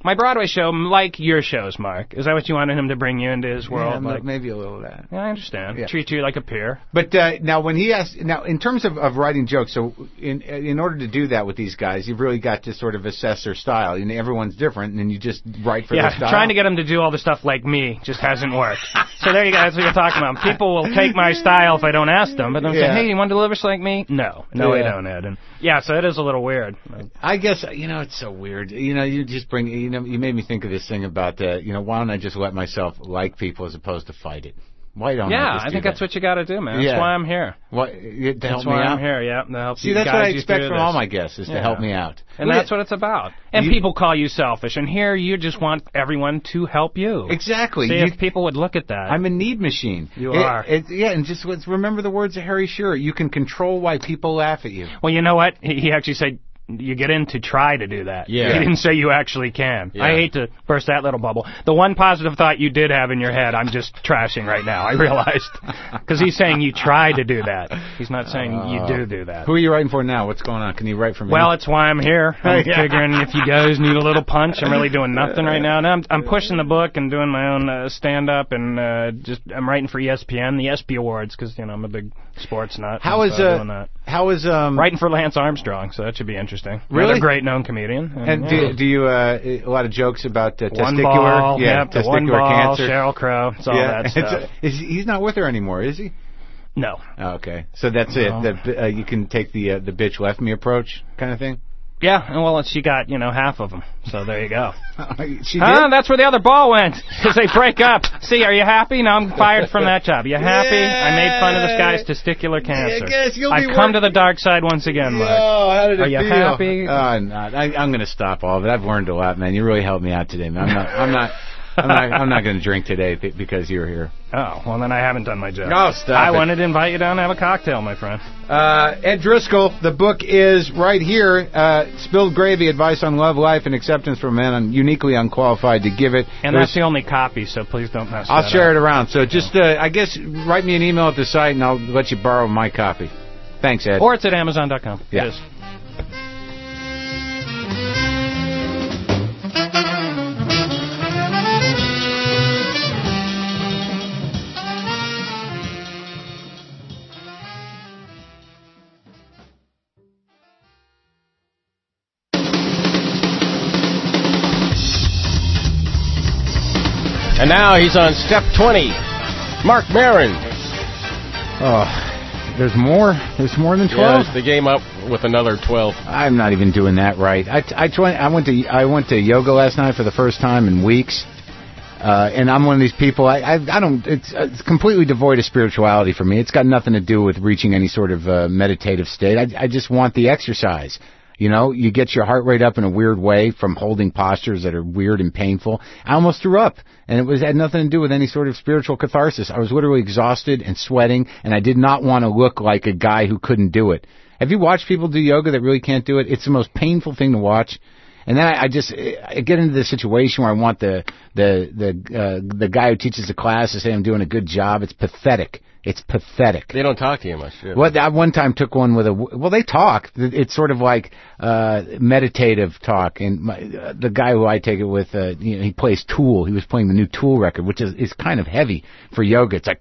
My Broadway show, like your shows, Mark. Is that what you wanted him to bring you into his world? Yeah, like, maybe a little of that. Yeah, I understand. Yeah. Treat you like a peer. But uh, now, when he asked, now in terms of, of writing jokes, so in in order to do that with these guys, you've really got to sort of assess their style. You know, everyone's different, and you just write for yeah, their style. Trying to get him to do all the stuff like me just hasn't worked. So there you go. That's what you're talking about. People will take my style if I don't ask them, but they'll Yeah. say, "Hey, you want to deliver like me?" No, no, Yeah. I don't, Ed. And yeah, so it is a little weird. I guess, you know, it's so weird. You know, you just bring, you know, you made me think of this thing about, uh, you know, why don't I just let myself like people as opposed to fight it? Why don't yeah, I just I do think that? that's what you got to do, man. Yeah. That's why I'm here. What, to That's help me why out? I'm here, yeah. To help See, you that's what I guide you expect through from this. all my guests, is Yeah. to help me out. And that's what it's about. And You- people call you selfish, and here you just want everyone to help you. Exactly. See, You- if people would look at that. I'm a need machine. You It- are. It, yeah, and just let's remember the words of Harry Shearer. You can control why people laugh at you. Well, you know what? He he actually said you get in to try to do that. Yeah. He didn't say you actually can. Yeah. I hate to burst that little bubble. The one positive thought you did have in your head, I'm just trashing right now. I realized. Because he's saying you try to do that. He's not saying you do do that. Who are you writing for now? What's going on? Can you write for me? Well, it's why I'm here. I'm Yeah. figuring if you guys need a little punch, I'm really doing nothing right now. Now I'm, I'm pushing the book and doing my own uh, stand-up, and uh, just I'm writing for E S P N, the ESPY Awards, because you know I'm a big sports nut. How and is so I'm uh, doing that. how is um Writing for Lance Armstrong, so that should be interesting. Really? Another great known comedian. And, and yeah. do, do you uh, a lot of jokes about uh, one testicular ball, yeah yep, the testicular one ball, cancer? Sheryl Crow, it's all yeah. that It's, stuff. uh, is, he's not with her anymore, is he? No. Oh, okay, so that's No. it. That uh, you can take the uh, the bitch left me approach kind of thing. Yeah, and well, she got, you know, half of them. So there you go. she Huh? did? That's where the other ball went. Because they break up. See, are you happy? Now I'm fired from that job. You happy? Yeah. I made fun of this guy's testicular cancer. I guess you'll I've be come work- to the dark side once again, Mark. Oh, how did it Are you feel? happy? Oh, I'm not. I, I'm going to stop all of it. I've learned a lot, man. You really helped me out today, man. I'm not. I'm not. I'm not, I'm not going to drink today th- because you're here. Oh, well, then I haven't done my job. Oh, stop I it. wanted to invite you down to have a cocktail, my friend. Uh, Ed Driscoll, the book is right here. Uh, Spilled Gravy, Advice on Love, Life, and Acceptance from Men. I'm uniquely unqualified to give it. And There's- that's the only copy, so please don't mess I'll that share up. it around. So just, uh, I guess, write me an email at the site, and I'll let you borrow my copy. Thanks, Ed. Or it's at Amazon dot com. Yeah. It is. And now he's on step twenty. Mark Maron. Oh, there's more? There's more than twelve? Yeah, the game up with another twelve. I'm not even doing that right. I, I, try, I went to I went to yoga last night for the first time in weeks, uh, and I'm one of these people. I I, I don't. It's, it's completely devoid of spirituality for me. It's got nothing to do with reaching any sort of uh, meditative state. I, I just want the exercise. You know, you get your heart rate up in a weird way from holding postures that are weird and painful. I almost threw up, and it was had nothing to do with any sort of spiritual catharsis. I was literally exhausted and sweating, and I did not want to look like a guy who couldn't do it. Have you watched people do yoga that really can't do it? It's the most painful thing to watch. And then I, I just I get into the situation where I want the the the uh, the guy who teaches the class to say I'm doing a good job. It's pathetic. It's pathetic. They don't talk to you much. Yeah. Well, I one time took one with a. Well, they talk. It's sort of like uh meditative talk. And my, uh, the guy who I take it with, uh, you know, he plays Tool. He was playing the new Tool record, which is is kind of heavy for yoga. It's like,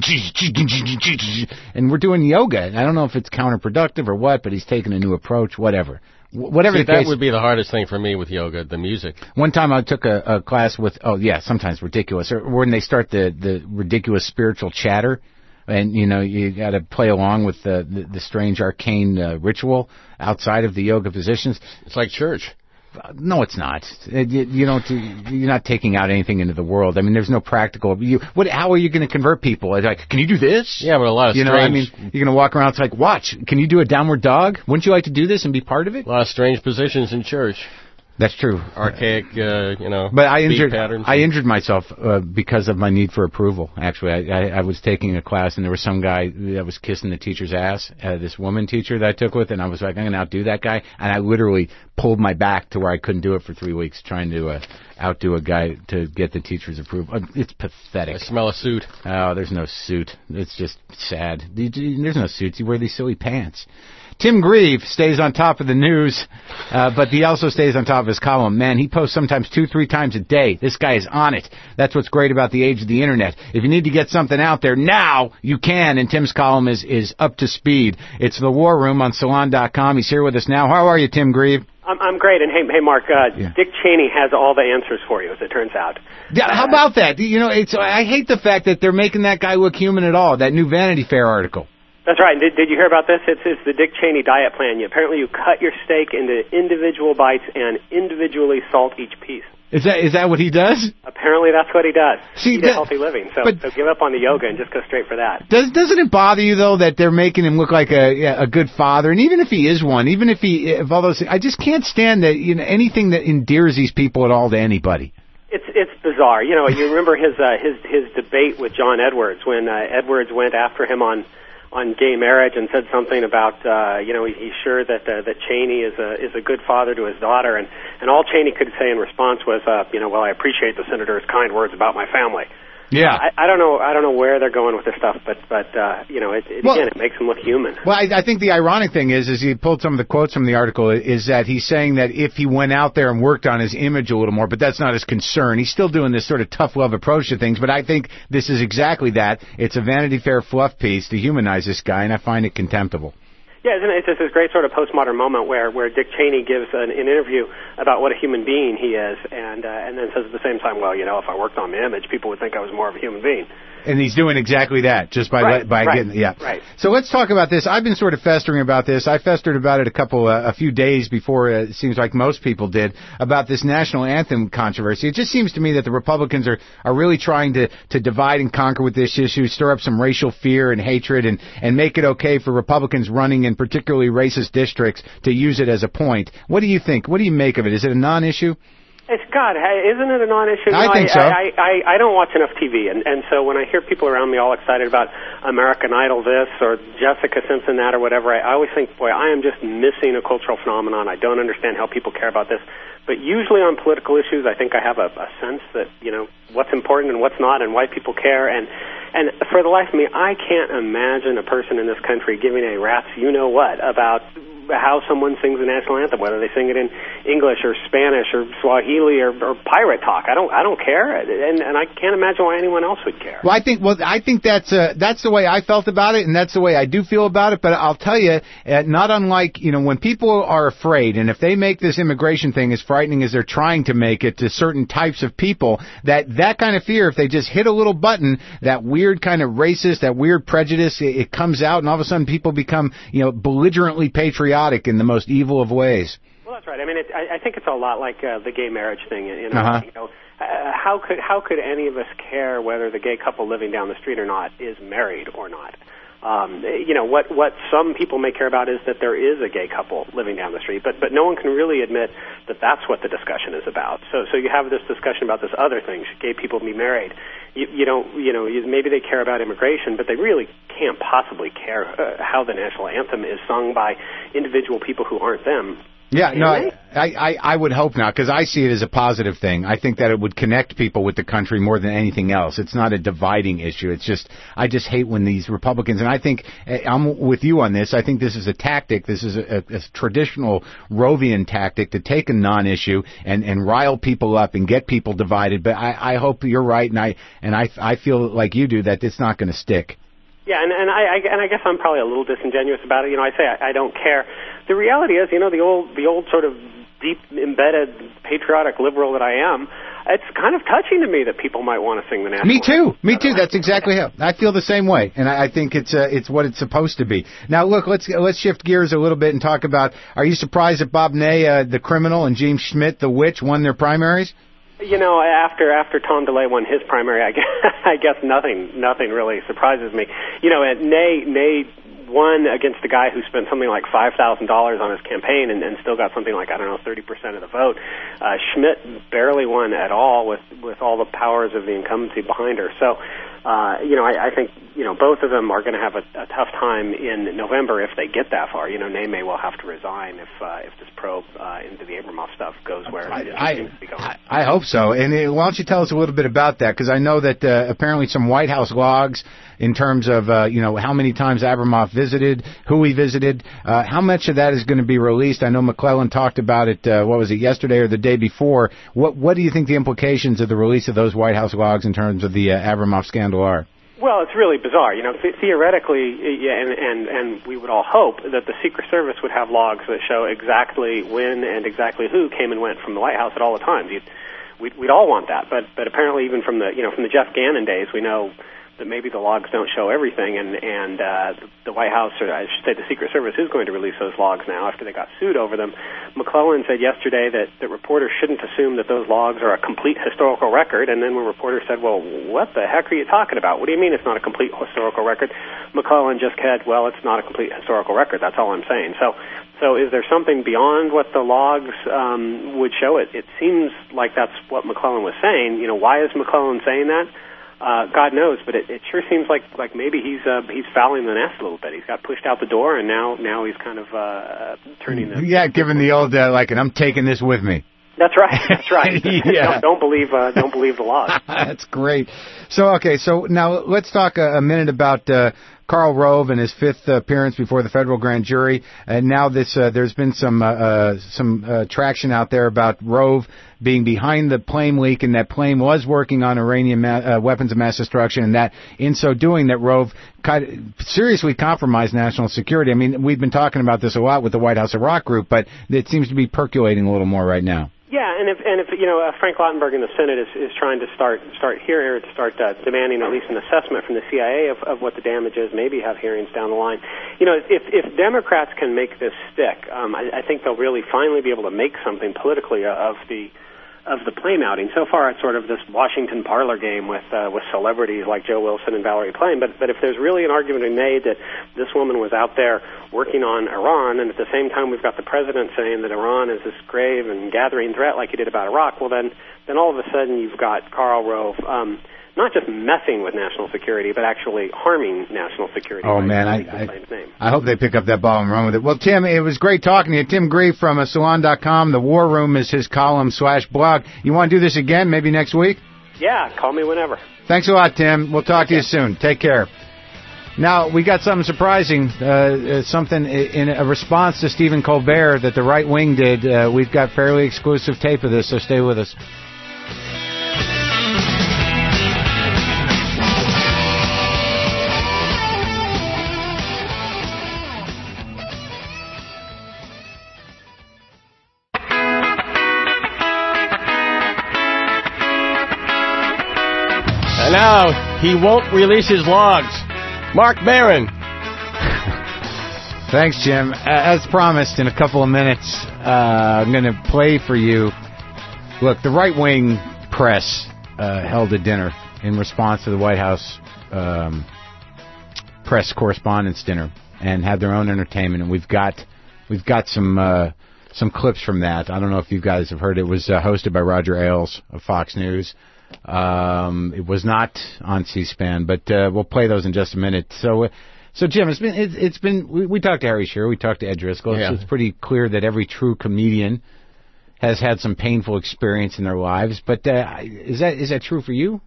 and we're doing yoga. I don't know if it's counterproductive or what, but he's taking a new approach. Whatever. Whatever See, the that case. would be the hardest thing for me with yoga, the music. One time I took a, a class with, oh yeah, sometimes ridiculous, or when they start the, the ridiculous spiritual chatter, and you know you got to play along with the the, the strange arcane uh, ritual outside of the yoga positions. It's like church. No, it's not. You, you don't. You're not taking out anything into the world. I mean, there's no practical. You, what? How are you going to convert people? It's like, can you do this? Yeah, but a lot of You know, strange, I mean, you're going to walk around. It's like, watch. Can you do a downward dog? Wouldn't you like to do this and be part of it? a lot of strange positions in church. That's true. Archaic, uh, you know. But I beat injured patterns. I injured myself uh, because of my need for approval. Actually, I, I, I was taking a class and there was some guy that was kissing the teacher's ass. Uh, this woman teacher that I took with, and I was like, I'm going to outdo that guy. And I literally pulled my back to where I couldn't do it for three weeks, trying to uh, outdo a guy to get the teacher's approval. Uh, It's pathetic. I smell a suit. Oh, there's no suit. It's just sad. There's no suits. You wear these silly pants. Tim Grieve stays on top of the news, uh, but he also stays on top of his column. Man, he posts sometimes two, three times a day. This guy is on it. That's what's great about the age of the Internet. If you need to get something out there now, you can, and Tim's column is, is up to speed. It's The War Room on Salon dot com. He's here with us now. How are you, Tim Grieve? I'm, I'm great, and hey, hey, Mark, uh, Yeah. Dick Cheney has all the answers for you, as it turns out. Yeah, how about that? You know, it's I hate the fact that they're making that guy look human at all, that new Vanity Fair article. That's right. Did, did you hear about this? It's, it's the Dick Cheney diet plan. You, apparently, you cut your steak into individual bites and individually salt each piece. Is that is that what he does? Apparently, that's what he does. See, Eat that- a healthy living. So, but- so give up on the yoga and just go straight for that. Does doesn't it bother you though that they're making him look like a yeah, a good father? And even if he is one, even if he if all those, I just can't stand that you know anything that endears these people at all to anybody. It's it's bizarre. You know, you remember his uh, his his debate with John Edwards when uh, Edwards went after him on. on gay marriage and said something about, uh, you know, he, he's sure that uh, that Cheney is a is a good father to his daughter, and, and all Cheney could say in response was, uh, you know, well, I appreciate the senator's kind words about my family. Yeah. I, I don't know. I don't know where they're going with this stuff, but but uh, you know, it, it, Well- again, it makes him look human. Well, I, I think the ironic thing is, is he pulled some of the quotes from the article, is that he's saying that if he went out there and worked on his image a little more, but that's not his concern. He's still doing this sort of tough love approach to things, but I think this is exactly that. It's a Vanity Fair fluff piece to humanize this guy, and I find it contemptible. Yeah, isn't it? It's just this great sort of postmodern moment where, where Dick Cheney gives an, an interview about what a human being he is, and uh, and then says at the same time, well, you know, if I worked on my image, people would think I was more of a human being. And he's doing exactly that, just by Right, by right, getting yeah. right. So let's talk about this. I've been sort of festering about this. I festered about it a couple, uh, a few days before. Uh, it seems like most people did about this national anthem controversy. It just seems to me that the Republicans are are really trying to to divide and conquer with this issue, stir up some racial fear and hatred, and and make it okay for Republicans running in particularly racist districts to use it as a point. What do you think? What do you make of it? Is it a non-issue? It's God, hey, isn't it a non-issue? I No, think I, so. I, I, I don't watch enough T V, and, and so when I hear people around me all excited about American Idol this or Jessica Simpson that or whatever, I, I always think, boy, I am just missing a cultural phenomenon. I don't understand how people care about this. But usually on political issues, I think I have a, a sense that, you know, what's important and what's not and why people care. And, and for the life of me, I can't imagine a person in this country giving a rat's you-know-what about how someone sings the national anthem, whether they sing it in English or Spanish or Swahili or, or pirate talk. I don't, I don't care, and, and I can't imagine why anyone else would care. Well, I think well, I think that's uh, that's the way I felt about it, and that's the way I do feel about it. But I'll tell you, uh, not unlike you know when people are afraid, and if they make this immigration thing as frightening as they're trying to make it to certain types of people, that that kind of fear, if they just hit a little button, that weird kind of racist, that weird prejudice, it, it comes out, and all of a sudden people become you know belligerently patriotic in the most evil of ways. Well, that's right. I mean, it, I, I think it's a lot like uh, the gay marriage thing. You know, Uh-huh. you know uh, how could how could any of us care whether the gay couple living down the street or not is married or not? Um, you know, what what some people may care about is that there is a gay couple living down the street, but but no one can really admit that that's what the discussion is about. So so you have this discussion about this other thing: should gay people be married? You, you don't, you know, you, maybe they care about immigration, but they really can't possibly care uh, how the national anthem is sung by individual people who aren't them. Yeah, no, Really? I, I, I would hope not, because I see it as a positive thing. I think that it would connect people with the country more than anything else. It's not a dividing issue. It's just, I just hate when these Republicans, and I think, eh, I'm with you on this, I think this is a tactic, this is a, a, a traditional Rovian tactic to take a non-issue and, and rile people up and get people divided, but I, I hope you're right, and I, and I, I feel like you do, that it's not going to stick. Yeah, and, and I, I and I guess I'm probably a little disingenuous about it. You know, I say I, I don't care. The reality is, you know, the old the old sort of deep embedded patriotic liberal that I am, it's kind of touching to me that people might want to sing the national Me too. anthem. Me too. That's exactly how I feel the same way, and I, I think it's uh, it's what it's supposed to be. Now, look, let's let's shift gears a little bit and talk about. Are you surprised that Bob Ney, uh, the criminal, and James Schmidt, the witch, won their primaries? You know, after after Tom DeLay won his primary, I guess, I guess nothing nothing really surprises me. You know, and Ney Ney won against a guy who spent something like five thousand dollars on his campaign and, and still got something like, I don't know, thirty percent of the vote. Uh, Schmidt barely won at all with with all the powers of the incumbency behind her. So, uh, you know, I, I think, you know, both of them are going to have a, a tough time in November if they get that far. You know, Neme will have to resign if uh, if this probe uh, into the Abramoff stuff goes where it I, seems to be going. I, I hope so. And uh, why don't you tell us a little bit about that? Because I know that uh, apparently some White House logs in terms of, uh, you know, how many times Abramoff visited, who he visited, uh, how much of that is going to be released? I know McClellan talked about it, uh, what was it, yesterday or the day before. What what do you think the implications of the release of those White House logs in terms of the uh, Abramoff scandal are? Well, it's really bizarre. You know, th- theoretically, yeah, and, and, and we would all hope that the Secret Service would have logs that show exactly when and exactly who came and went from the White House at all the times. You'd, we'd, we'd all want that, but but apparently even from the you know from the Jeff Gannon days, we know that maybe the logs don't show everything, and and uh, the White House, or I should say the Secret Service, is going to release those logs now after they got sued over them. McClellan said yesterday that, that reporters shouldn't assume that those logs are a complete historical record, and then when reporters said, well, what the heck are you talking about? What do you mean it's not a complete historical record? McClellan just said, well, it's not a complete historical record. That's all I'm saying. So so is there something beyond what the logs um, would show? It, it seems like that's what McClellan was saying. You know, why is McClellan saying that? Uh, God knows, but it, it sure seems like like maybe he's uh, he's fouling the nest a little bit. He's got pushed out the door, and now now he's kind of uh, turning the yeah, giving the old uh, like, and I'm taking this with me. That's right. That's right. yeah. don't, don't believe uh, don't believe the log. That's great. So okay, so now let's talk a, a minute about uh, Karl Rove and his fifth appearance before the federal grand jury. And now this uh, there's been some uh, uh, some uh, traction out there about Rove being behind the Plame leak, and that Plame was working on Iranian ma- uh, weapons of mass destruction, and that in so doing that Rove kind of seriously compromised national security. I mean, we've been talking about this a lot with the White House Iraq group, but it seems to be percolating a little more right now. Yeah, and if and if you know uh, Frank Lautenberg in the Senate is, is trying to start start here to start uh, demanding at least an assessment from the C I A of, of what the damage is, maybe have hearings down the line. You know, if if Democrats can make this stick, um, I, I think they'll really finally be able to make something politically of the of the Plame outing. So far, it's sort of this Washington parlor game with uh, with celebrities like Joe Wilson and Valerie Plame. But but if there's really an argument to be made that this woman was out there working on Iran, and at the same time we've got the president saying that Iran is this grave and gathering threat like he did about Iraq, well then then all of a sudden you've got Karl Rove um, not just messing with national security, but actually harming national security. Oh, man, I I, I hope they pick up that ball and run with it. Well, Tim, it was great talking to you. Tim Grief from uh, Salon dot com. The War Room is his column slash blog. You want to do this again, maybe next week? Yeah, call me whenever. Thanks a lot, Tim. We'll talk to you soon. Take care. Now, we got something surprising, uh, something in a response to Stephen Colbert that the right wing did. Uh, we've got fairly exclusive tape of this, so stay with us. And now, he won't release his logs. Mark Maron. Thanks, Jim. As promised, in a couple of minutes, uh, I'm going to play for you. Look, the right-wing press uh, held a dinner in response to the White House um, press correspondence dinner and had their own entertainment. And we've got we've got some uh, some clips from that. I don't know if you guys have heard. It was uh, hosted by Roger Ailes of Fox News. Um, it was not on C-SPAN, but uh, we'll play those in just a minute. So, uh, so Jim, it's been it, it's been we, we talked to Harry Shearer, we talked to Ed Driscoll. Yeah. So it's pretty clear that every true comedian has had some painful experience in their lives. But uh, is that is that true for you?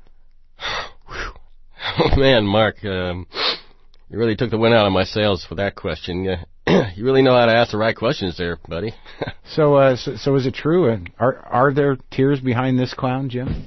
Oh man, Mark, um, you really took the wind out of my sails for that question. Uh, you really know how to ask the right questions there, buddy. so, uh, so, so is it true? Uh, are are there tears behind this clown, Jim?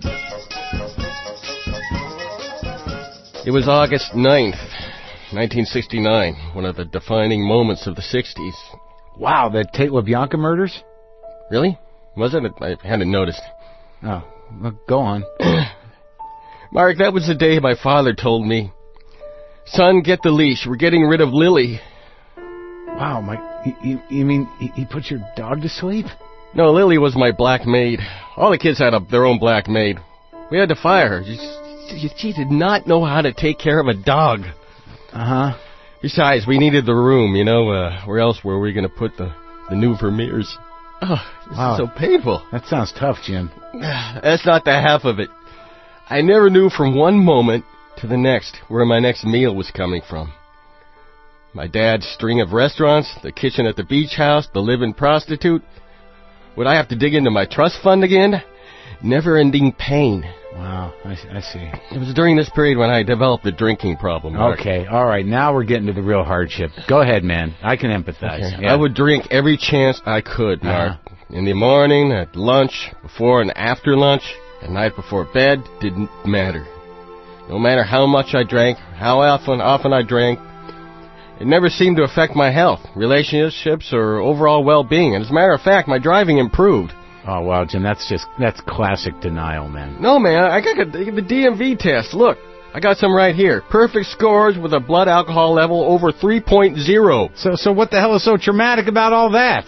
It was August ninth, nineteen sixty-nine, one of the defining moments of the sixties. Wow, the Tate LaBianca murders? Really? Was it? I hadn't noticed. Oh, well, go on. Mark, that was the day my father told me, "Son, get the leash. We're getting rid of Lily." Wow, my, you, you mean he, he put your dog to sleep? No, Lily was my black maid. All the kids had a, their own black maid. We had to fire her. She, she did not know how to take care of a dog. Uh-huh. Besides, we needed the room, you know. Uh, where else were we going to put the, the new Vermeers? Oh, this wow. is so painful. That sounds tough, Jim. That's not the half of it. I never knew from one moment to the next, where my next meal was coming from. My dad's string of restaurants, the kitchen at the beach house, the live-in prostitute. Would I have to dig into my trust fund again? Never-ending pain. Wow, I, I see. It was during this period when I developed a drinking problem, Mark. Okay, all right, now we're getting to the real hardship. Go ahead, man. I can empathize. Okay. Yeah. I would drink every chance I could, Mark. Uh-huh. In the morning, at lunch, before and after lunch, at night before bed, didn't matter. No matter how much I drank, how often, often I drank, it never seemed to affect my health, relationships, or overall well-being. And as a matter of fact, my driving improved. Oh, wow, Jim, that's just, that's classic denial, man. No, man, I got the D M V test. Look, I got some right here. Perfect scores with a blood alcohol level over three point oh. So, so what the hell is so traumatic about all that?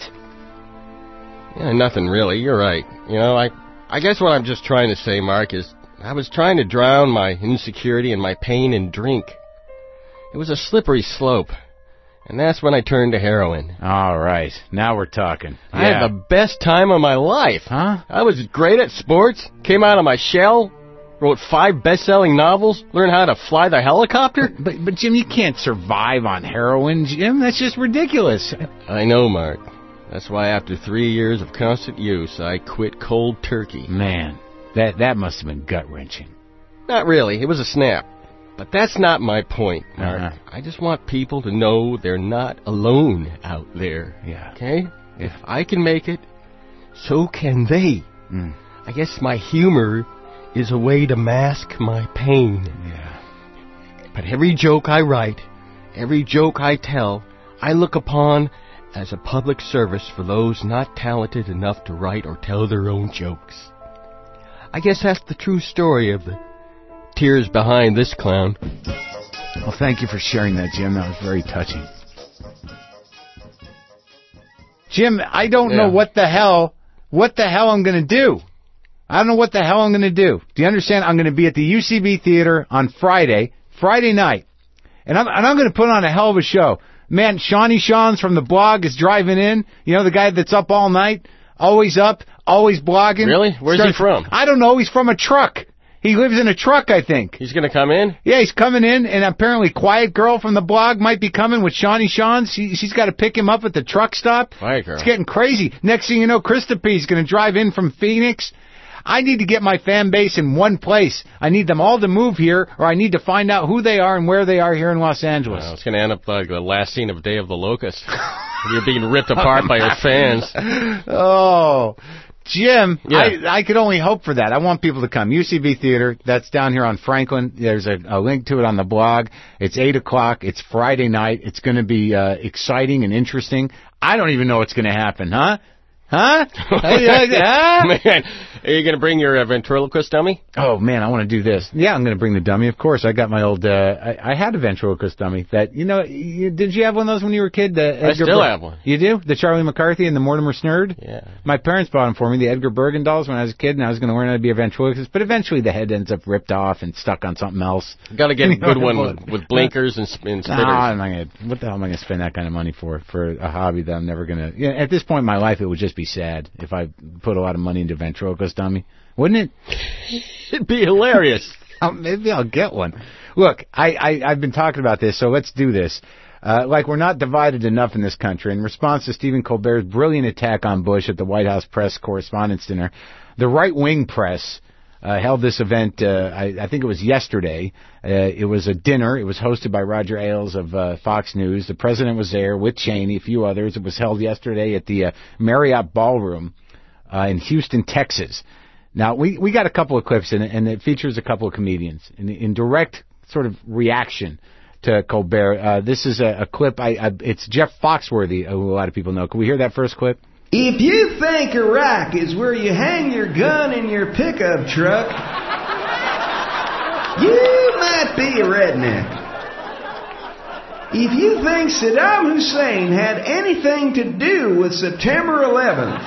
Yeah, nothing really. You're right. You know, I, I guess what I'm just trying to say, Mark, is I was trying to drown my insecurity and my pain in drink. It was a slippery slope. And that's when I turned to heroin. All right. Now we're talking. I yeah. had the best time of my life. Huh? I was great at sports, came out of my shell, wrote five best-selling novels, learned how to fly the helicopter. But, but, but, Jim, you can't survive on heroin, Jim. That's just ridiculous. I know, Mark. That's why after three years of constant use, I quit cold turkey. Man, that, that must have been gut-wrenching. Not really. It was a snap. But that's not my point, Mark. Uh-huh. I just want people to know they're not alone out there. Yeah. Okay? Yeah. If I can make it, so can they. Mm. I guess my humor is a way to mask my pain. Yeah. But every joke I write, every joke I tell, I look upon as a public service for those not talented enough to write or tell their own jokes. I guess that's the true story of the tears behind this clown. Well, thank you for sharing that, Jim. That was very touching. Jim, I don't yeah. know what the hell, what the hell I'm going to do. I don't know what the hell I'm going to do. Do you understand? I'm going to be at the U C B Theater on Friday, Friday night, and I'm, and I'm going to put on a hell of a show. Man, Shawnee Shawns from the blog is driving in. You know, the guy that's up all night, always up, always blogging. Really? Where's Starts, he from? I don't know. He's from a truck. He lives in a truck, I think. He's going to come in? Yeah, he's coming in, and apparently Quiet Girl from the blog might be coming with Shawnee Shawns. She, she's got to pick him up at the truck stop. Quiet Girl. It's getting crazy. Next thing you know, Krista P is going to drive in from Phoenix. I need to get my fan base in one place. I need them all to move here, or I need to find out who they are and where they are here in Los Angeles. Well, it's going to end up like the last scene of Day of the Locust. You're being ripped apart by your fans. Oh, Jim, yeah. I, I could only hope for that. I want people to come. U C B Theater, that's down here on Franklin. There's a, a link to it on the blog. It's eight o'clock. It's Friday night. It's going to be uh, exciting and interesting. I don't even know what's going to happen, huh? Huh? huh? Man, are you going to bring your uh, ventriloquist dummy? Oh, man, I want to do this. Yeah, I'm going to bring the dummy, of course. I got my old, uh, I, I had a ventriloquist dummy that, you know, you, did you have one of those when you were a kid? The I Edgar still Ber- have one. You do? The Charlie McCarthy and the Mortimer Snurd? Yeah. My parents bought them for me, the Edgar Bergen dolls, when I was a kid, and I was going to learn how to be a ventriloquist, but eventually the head ends up ripped off and stuck on something else. You got to get a good one with, with blinkers and, and spitters. No, I'm not gonna, what the hell am I going to spend that kind of money for, for a hobby that I'm never going to, you know, at this point in my life, it would just be sad if I put a lot of money into ventriloquist dummy. Wouldn't it? It'd be hilarious. Oh, maybe I'll get one. Look, I, I, I've been talking about this, so let's do this. Uh, like, we're not divided enough in this country. In response to Stephen Colbert's brilliant attack on Bush at the White House Press Correspondents' Dinner, the right-wing press uh, held this event, uh, I, I think it was yesterday. Uh, it was a dinner. It was hosted by Roger Ailes of uh, Fox News. The president was there with Cheney, a few others. It was held yesterday at the uh, Marriott Ballroom uh, in Houston, Texas. Now, we, we got a couple of clips in it, and it features a couple of comedians in, in direct sort of reaction to Colbert. Uh, this is a, a clip. I, I, it's Jeff Foxworthy, who a lot of people know. Can we hear that first clip? If you think Iraq is where you hang your gun in your pickup truck, you might be a redneck. If you think Saddam Hussein had anything to do with September eleventh,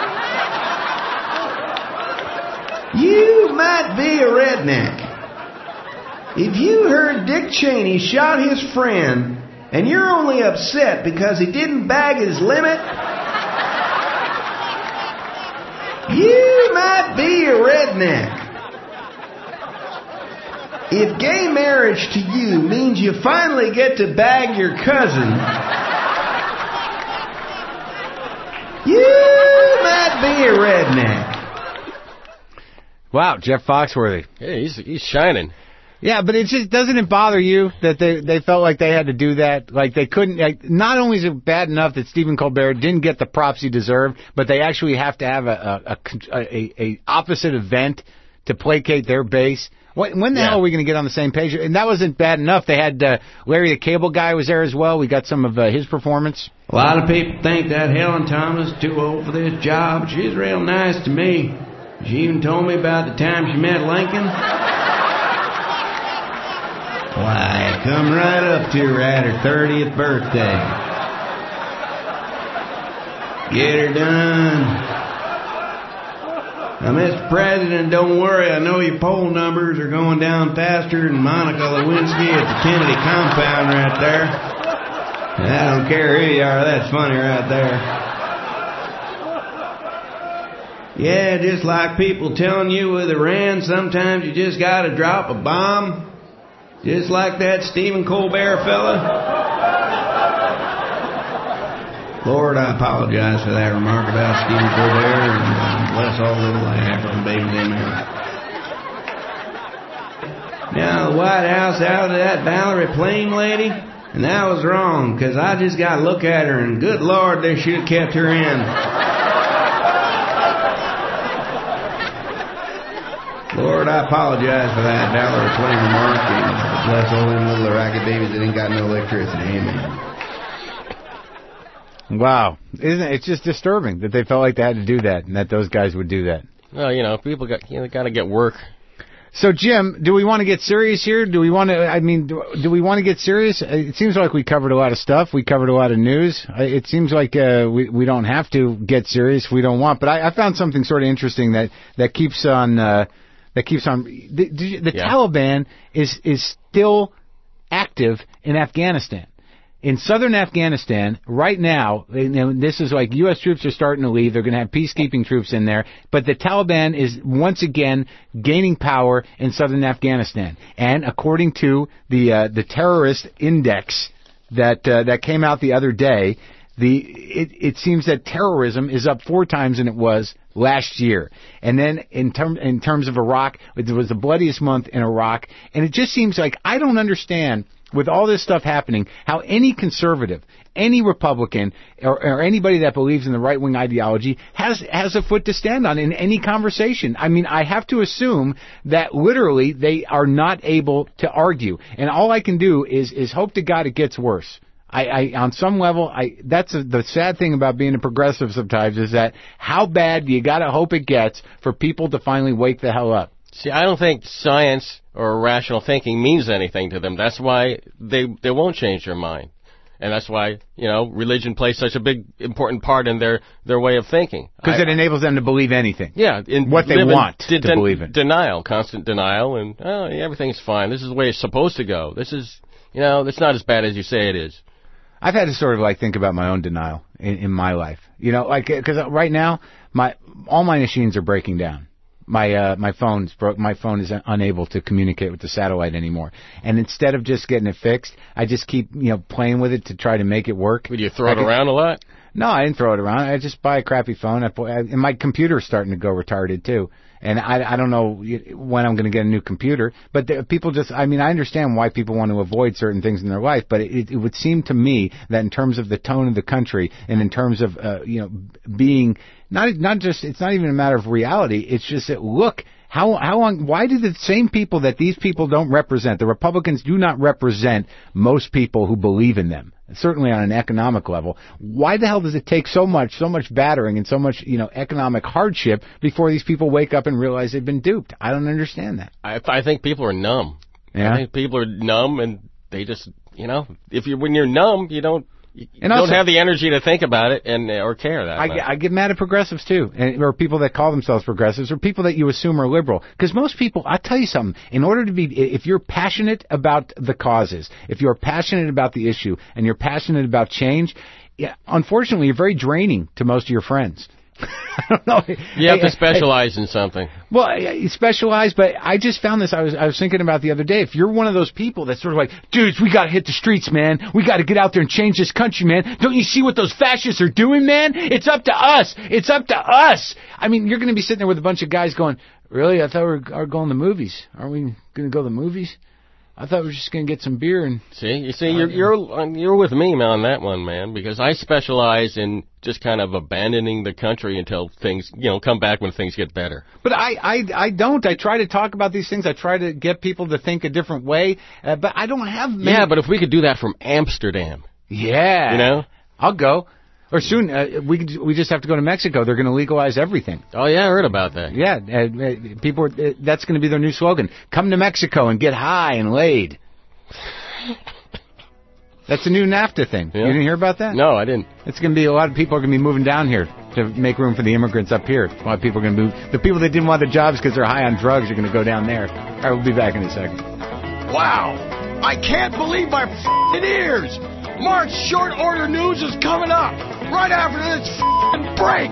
you might be a redneck. If you heard Dick Cheney shot his friend and you're only upset because he didn't bag his limit, you might be a redneck. If gay marriage to you means you finally get to bag your cousin, you might be a redneck. Wow, Jeff Foxworthy. Yeah, he's he's shining. Yeah, but it just doesn't it bother you that they they felt like they had to do that? Like they couldn't. Like, not only is it bad enough that Stephen Colbert didn't get the props he deserved, but they actually have to have a a, a, a opposite event to placate their base. When, when the yeah. hell are we going to get on the same page? And that wasn't bad enough. They had uh, Larry the Cable Guy was there as well. We got some of uh, his performance. A lot of people think that Helen Thomas is too old for this job. She's real nice to me. She even told me about the time she met Lincoln. Why, I come right up to her at her thirtieth birthday. Get her done. Now, Mister President, don't worry. I know your poll numbers are going down faster than Monica Lewinsky at the Kennedy compound right there. And I don't care who you are. That's funny right there. Yeah, just like people telling you with Iran, sometimes you just got to drop a bomb. Just like that Stephen Colbert fella. Lord, I apologize for that remark about Stephen Colbert, and uh, bless all little African babies in there. Now, the White House out of that Valerie Plame lady, and that was wrong, because I just got to look at her, and good Lord, they should have kept her in. Lord, I apologize for that Valerie Plame remark, and bless all them little Iraqi babies that ain't got no electricity. Amen. Wow. Isn't it? It's just disturbing that they felt like they had to do that and that those guys would do that. Well, you know, people got you know, got to get work. So, Jim, do we want to get serious here? Do we want to, I mean, do, do we want to get serious? It seems like we covered a lot of stuff. We covered a lot of news. It seems like uh, we, we don't have to get serious if we don't want. But I, I found something sort of interesting that, that keeps on, uh, that keeps on, the, the yeah. Taliban is, is still active in Afghanistan. In southern Afghanistan, right now, this is like U S troops are starting to leave. They're going to have peacekeeping troops in there. But the Taliban is once again gaining power in southern Afghanistan. And according to the uh, the terrorist index that uh, that came out the other day, the it, it seems that terrorism is up four times than it was last year. And then in, term, in terms of Iraq, it was the bloodiest month in Iraq. And it just seems like I don't understand, with all this stuff happening, how any conservative, any Republican, or, or anybody that believes in the right-wing ideology has has a foot to stand on in any conversation. I mean, I have to assume that literally they are not able to argue. And all I can do is is hope to God it gets worse. I, I on some level, I that's a, the sad thing about being a progressive sometimes is that how bad do you got to hope it gets for people to finally wake the hell up? See, I don't think science or rational thinking means anything to them. That's why they they won't change their mind. And that's why, you know, religion plays such a big, important part in their, their way of thinking. Because it enables them to believe anything. Yeah. In, what they want to den- believe in. Denial, constant denial, and oh, everything's fine. This is the way it's supposed to go. This is, you know, it's not as bad as you say it is. I've had to sort of like think about my own denial in, in my life. You know, like, because right now, my all my machines are breaking down. My uh, my phone's broke. My phone is unable to communicate with the satellite anymore. And instead of just getting it fixed, I just keep you know playing with it to try to make it work. Would you throw I it could, around a lot? No, I didn't throw it around. I just buy a crappy phone. I, I, and my computer's starting to go retarded too. And I, I don't know when I'm going to get a new computer. But the, people just, I mean, I understand why people want to avoid certain things in their life. But it, it would seem to me that in terms of the tone of the country and in terms of, uh, you know, being not not just, it's not even a matter of reality. It's just that, look, how how long, why do the same people that these people don't represent, the Republicans do not represent most people who believe in them, certainly on an economic level. Why the hell does it take so much, so much battering and so much, you know, economic hardship before these people wake up and realize they've been duped? I don't understand that. I, I think people are numb. Yeah? I think people are numb and they just, you know, if you when you're numb, you don't you and also, don't have the energy to think about it and or care that I, much. I get mad at progressives too, and, or people that call themselves progressives, or people that you assume are liberal. Because most people, I'll tell you something, in order to be, if you're passionate about the causes, if you're passionate about the issue, and you're passionate about change, yeah, unfortunately, you're very draining to most of your friends. I don't know. You have I, to specialize I, in something. Well, you specialize, but I just found this. I was I was thinking about the other day. If you're one of those people that's sort of like, dudes, we got to hit the streets, man. We got to get out there and change this country, man. Don't you see what those fascists are doing, man? It's up to us. It's up to us. I mean, you're going to be sitting there with a bunch of guys going, really? I thought we were, are going to the movies. Aren't we going to go to the movies? I thought we were just going to get some beer and... See, you see, you're you're you're with me on that one, man, because I specialize in just kind of abandoning the country until things, you know, come back when things get better. But I, I, I don't. I try to talk about these things. I try to get people to think a different way, uh, but I don't have many... Yeah, but if we could do that from Amsterdam... Yeah. You know? I'll go. Or soon, uh, we we just have to go to Mexico. They're going to legalize everything. Oh, yeah, I heard about that. Yeah, uh, people. Are, uh, that's going to be their new slogan. Come to Mexico and get high and laid. That's a new NAFTA thing. Yeah. You didn't hear about that? No, I didn't. It's going to be, a lot of people are going to be moving down here to make room for the immigrants up here. A lot of people are going to move. The people that didn't want the jobs because they're high on drugs are going to go down there. All right, we'll be back in a second. Wow. I can't believe my f***ing ears. Mark's short order news is coming up right after this f***ing break.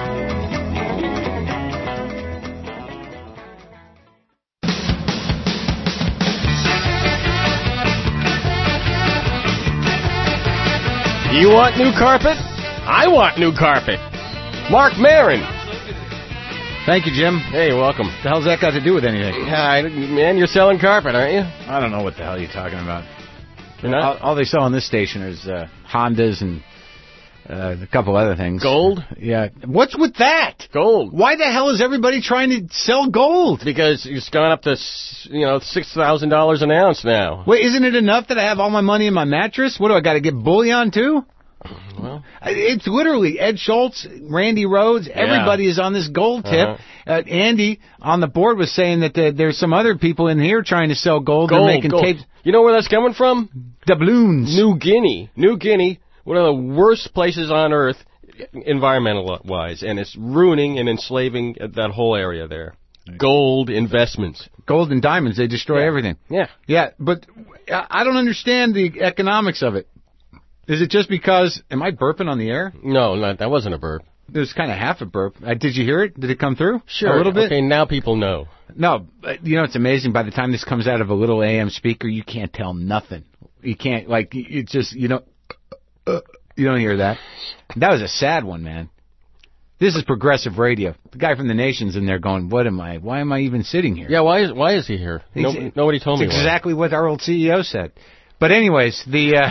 You want new carpet? I want new carpet. Mark Maron. Thank you, Jim. Hey, welcome. What the hell's that got to do with anything? Yeah, man, you're selling carpet, aren't you? I don't know what the hell you're talking about. You're not? All, all they sell on this station is uh, Hondas and uh, a couple other things. Gold? Yeah. What's with that? Gold. Why the hell is everybody trying to sell gold? Because it's gone up to, you know, six thousand dollars an ounce now. Wait, isn't it enough that I have all my money in my mattress? What do I got to get bullion too? Well, it's literally Ed Schultz, Randy Rhodes, everybody yeah. is on this gold tip. Uh-huh. Uh, Andy on the board was saying that the, there's some other people in here trying to sell gold. Gold, They're making gold. tapes. You know where that's coming from? Doubloons. New Guinea. New Guinea, one of the worst places on earth, environmental-wise, and it's ruining and enslaving that whole area there. Gold investments. Gold and diamonds, they destroy yeah. everything. Yeah. Yeah, but I don't understand the economics of it. Is it just because... Am I burping on the air? No, no, that wasn't a burp. It was kind of half a burp. Uh, did you hear it? Did it come through? Sure. A little bit? Okay, now people know. No, but, you know, it's amazing. By the time this comes out of a little A M speaker, you can't tell nothing. You can't, like, it's just, you don't... Uh, you don't hear that. That was a sad one, man. This is progressive radio. The guy from the Nation's in there going, what am I... Why am I even sitting here? Yeah, why is why is he here? No, nobody told me It's exactly why. What our old C E O said. But anyways, the... Uh,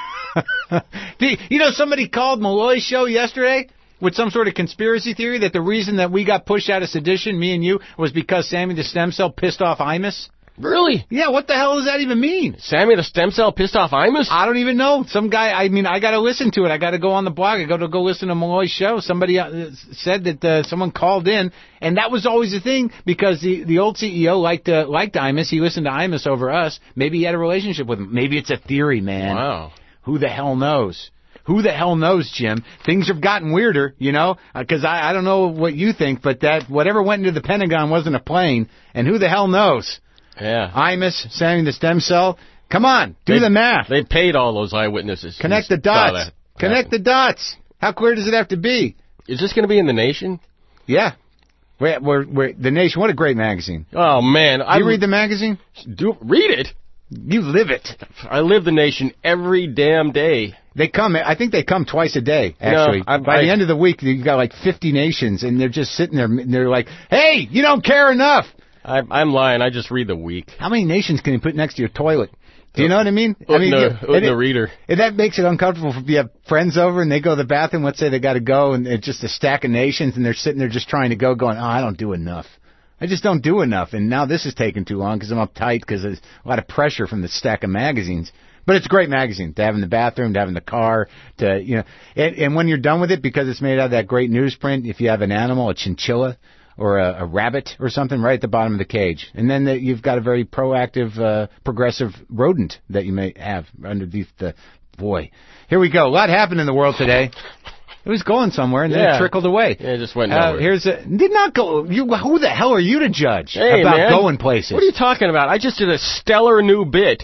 the, you know, somebody called Malloy's show yesterday with some sort of conspiracy theory that the reason that we got pushed out of sedition, me and you, was because Sammy the Stem Cell pissed off Imus. Really? Yeah, what the hell does that even mean? Sammy the Stem Cell pissed off Imus? I don't even know. Some guy, I mean, I got to listen to it. I got to go on the blog. I got to go listen to Malloy's show. Somebody uh, said that uh, someone called in, and that was always the thing because the, the old C E O liked uh, liked Imus. He listened to Imus over us. Maybe he had a relationship with him. Maybe it's a theory, man. Wow. Who the hell knows? Who the hell knows, Jim? Things have gotten weirder, you know, because I, I don't know what you think, but that whatever went into the Pentagon wasn't a plane, and who the hell knows? Yeah. Imus, Sammy the Stem Cell. Come on, do they, the math. They paid all those eyewitnesses. Connect the dots. Connect the dots. How clear does it have to be? Is this going to be in The Nation? Yeah. We're, we're, we're, The Nation, what a great magazine. Oh, man. Do you read the magazine? Do Read it? You live it. I live The Nation every damn day. They come, I think they come twice a day, actually. No, I, By I, the end of the week, you've got like fifty nations, and they're just sitting there, and they're like, hey, you don't care enough. I, I'm lying. I just read the week. How many nations can you put next to your toilet? Do you know what I mean? I mean, the, you, the reader. And that makes it uncomfortable if you have friends over and they go to the bathroom. Let's say they got to go, and it's just a stack of nations, and they're sitting there just trying to go, going, oh, I don't do enough. I just don't do enough, and now this is taking too long because I'm uptight because there's a lot of pressure from the stack of magazines. But it's a great magazine to have in the bathroom, to have in the car, to, you know, and, and when you're done with it, because it's made out of that great newsprint, if you have an animal, a chinchilla or a, a rabbit or something, right at the bottom of the cage. And then the, you've got a very proactive, uh, progressive rodent that you may have underneath the, boy. Here we go. A lot happened in the world today. It was going somewhere, and then yeah. it trickled away. Yeah, it just went nowhere. Uh, here's a, did not go. You, who the hell are you to judge hey, about man. going places? What are you talking about? I just did a stellar new bit.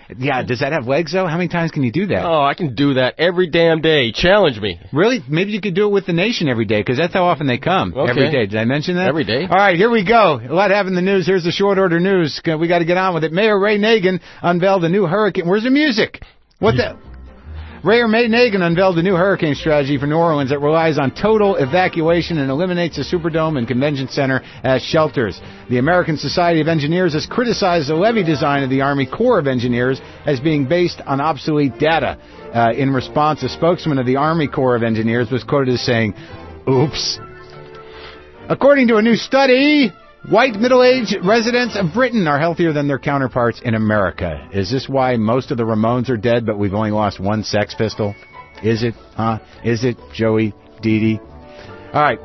Yeah, does that have legs, though? How many times can you do that? Oh, I can do that every damn day. Challenge me. Really? Maybe you could do it with the Nation every day, because that's how often they come. Okay. Every day. Did I mention that? Every day. All right, here we go. A lot happened in the news. Here's the short order news. We got to get on with it. Mayor Ray Nagin unveiled a new hurricane. Where's the music? What the... Mayor May Nagin unveiled a new hurricane strategy for New Orleans that relies on total evacuation and eliminates the Superdome and Convention Center as shelters. The American Society of Engineers has criticized the levee design of the Army Corps of Engineers as being based on obsolete data. Uh, in response, a spokesman of the Army Corps of Engineers was quoted as saying, "Oops." According to a new study, white middle-aged residents of Britain are healthier than their counterparts in America. Is this why most of the Ramones are dead, but we've only lost one Sex Pistol? Is it? Huh? Is it, Joey, Dee Dee? All right.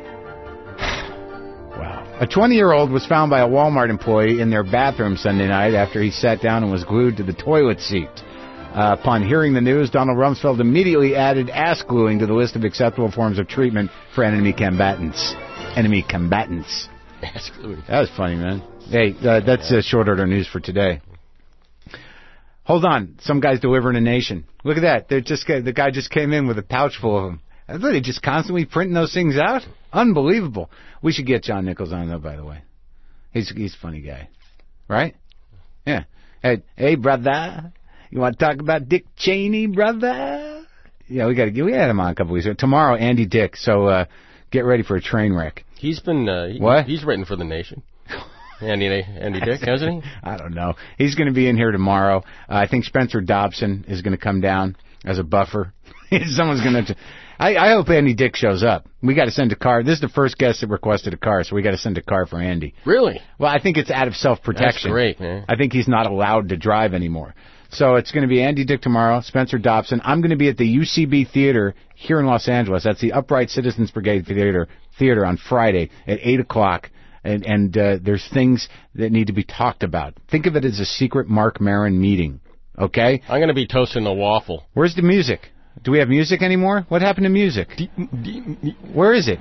Wow. A twenty-year-old was found by a Walmart employee in their bathroom Sunday night after he sat down and was glued to the toilet seat. Uh, upon hearing the news, Donald Rumsfeld immediately added ass gluing to the list of acceptable forms of treatment for enemy combatants. Enemy combatants. That was funny, man. Hey, uh, that's uh, short order news for today. Hold on. Some guy's delivering a nation. Look at that. They're just the guy just came in with a pouch full of them. I thought they just constantly printing those things out. Unbelievable. We should get John Nichols on, though, by the way. He's, he's a funny guy. Right? Yeah. Hey, hey, brother. You want to talk about Dick Cheney, brother? Yeah, we got to we had him on a couple weeks ago. Tomorrow, Andy Dick. So uh, get ready for a train wreck. He's been, uh, he, what? He's written for the Nation. Andy, Andy Dick, hasn't he? I don't know. He's going to be in here tomorrow. Uh, I think Spencer Dobson is going to come down as a buffer. Someone's going to... I, I hope Andy Dick shows up. We got to send a car. This is the first guest that requested a car, so we got to send a car for Andy. Really? Well, I think it's out of self-protection. That's great, man. I think he's not allowed to drive anymore. So it's going to be Andy Dick tomorrow, Spencer Dobson. I'm going to be at the U C B Theater here in Los Angeles. That's the Upright Citizens Brigade Theater Theater on Friday at eight o'clock. And, and uh, there's things that need to be talked about. Think of it as a secret Mark Maron meeting, okay? I'm going to be toasting a waffle. Where's the music? Do we have music anymore? What happened to music? Where is it?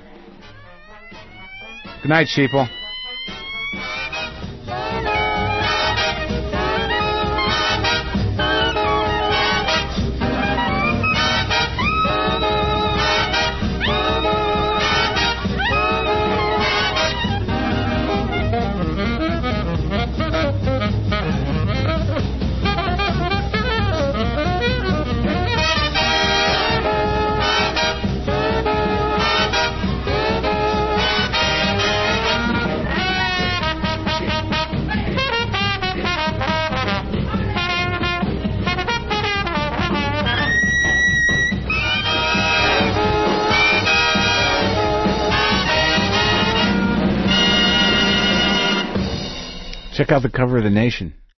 Good night, sheeple. Check out the cover of The Nation.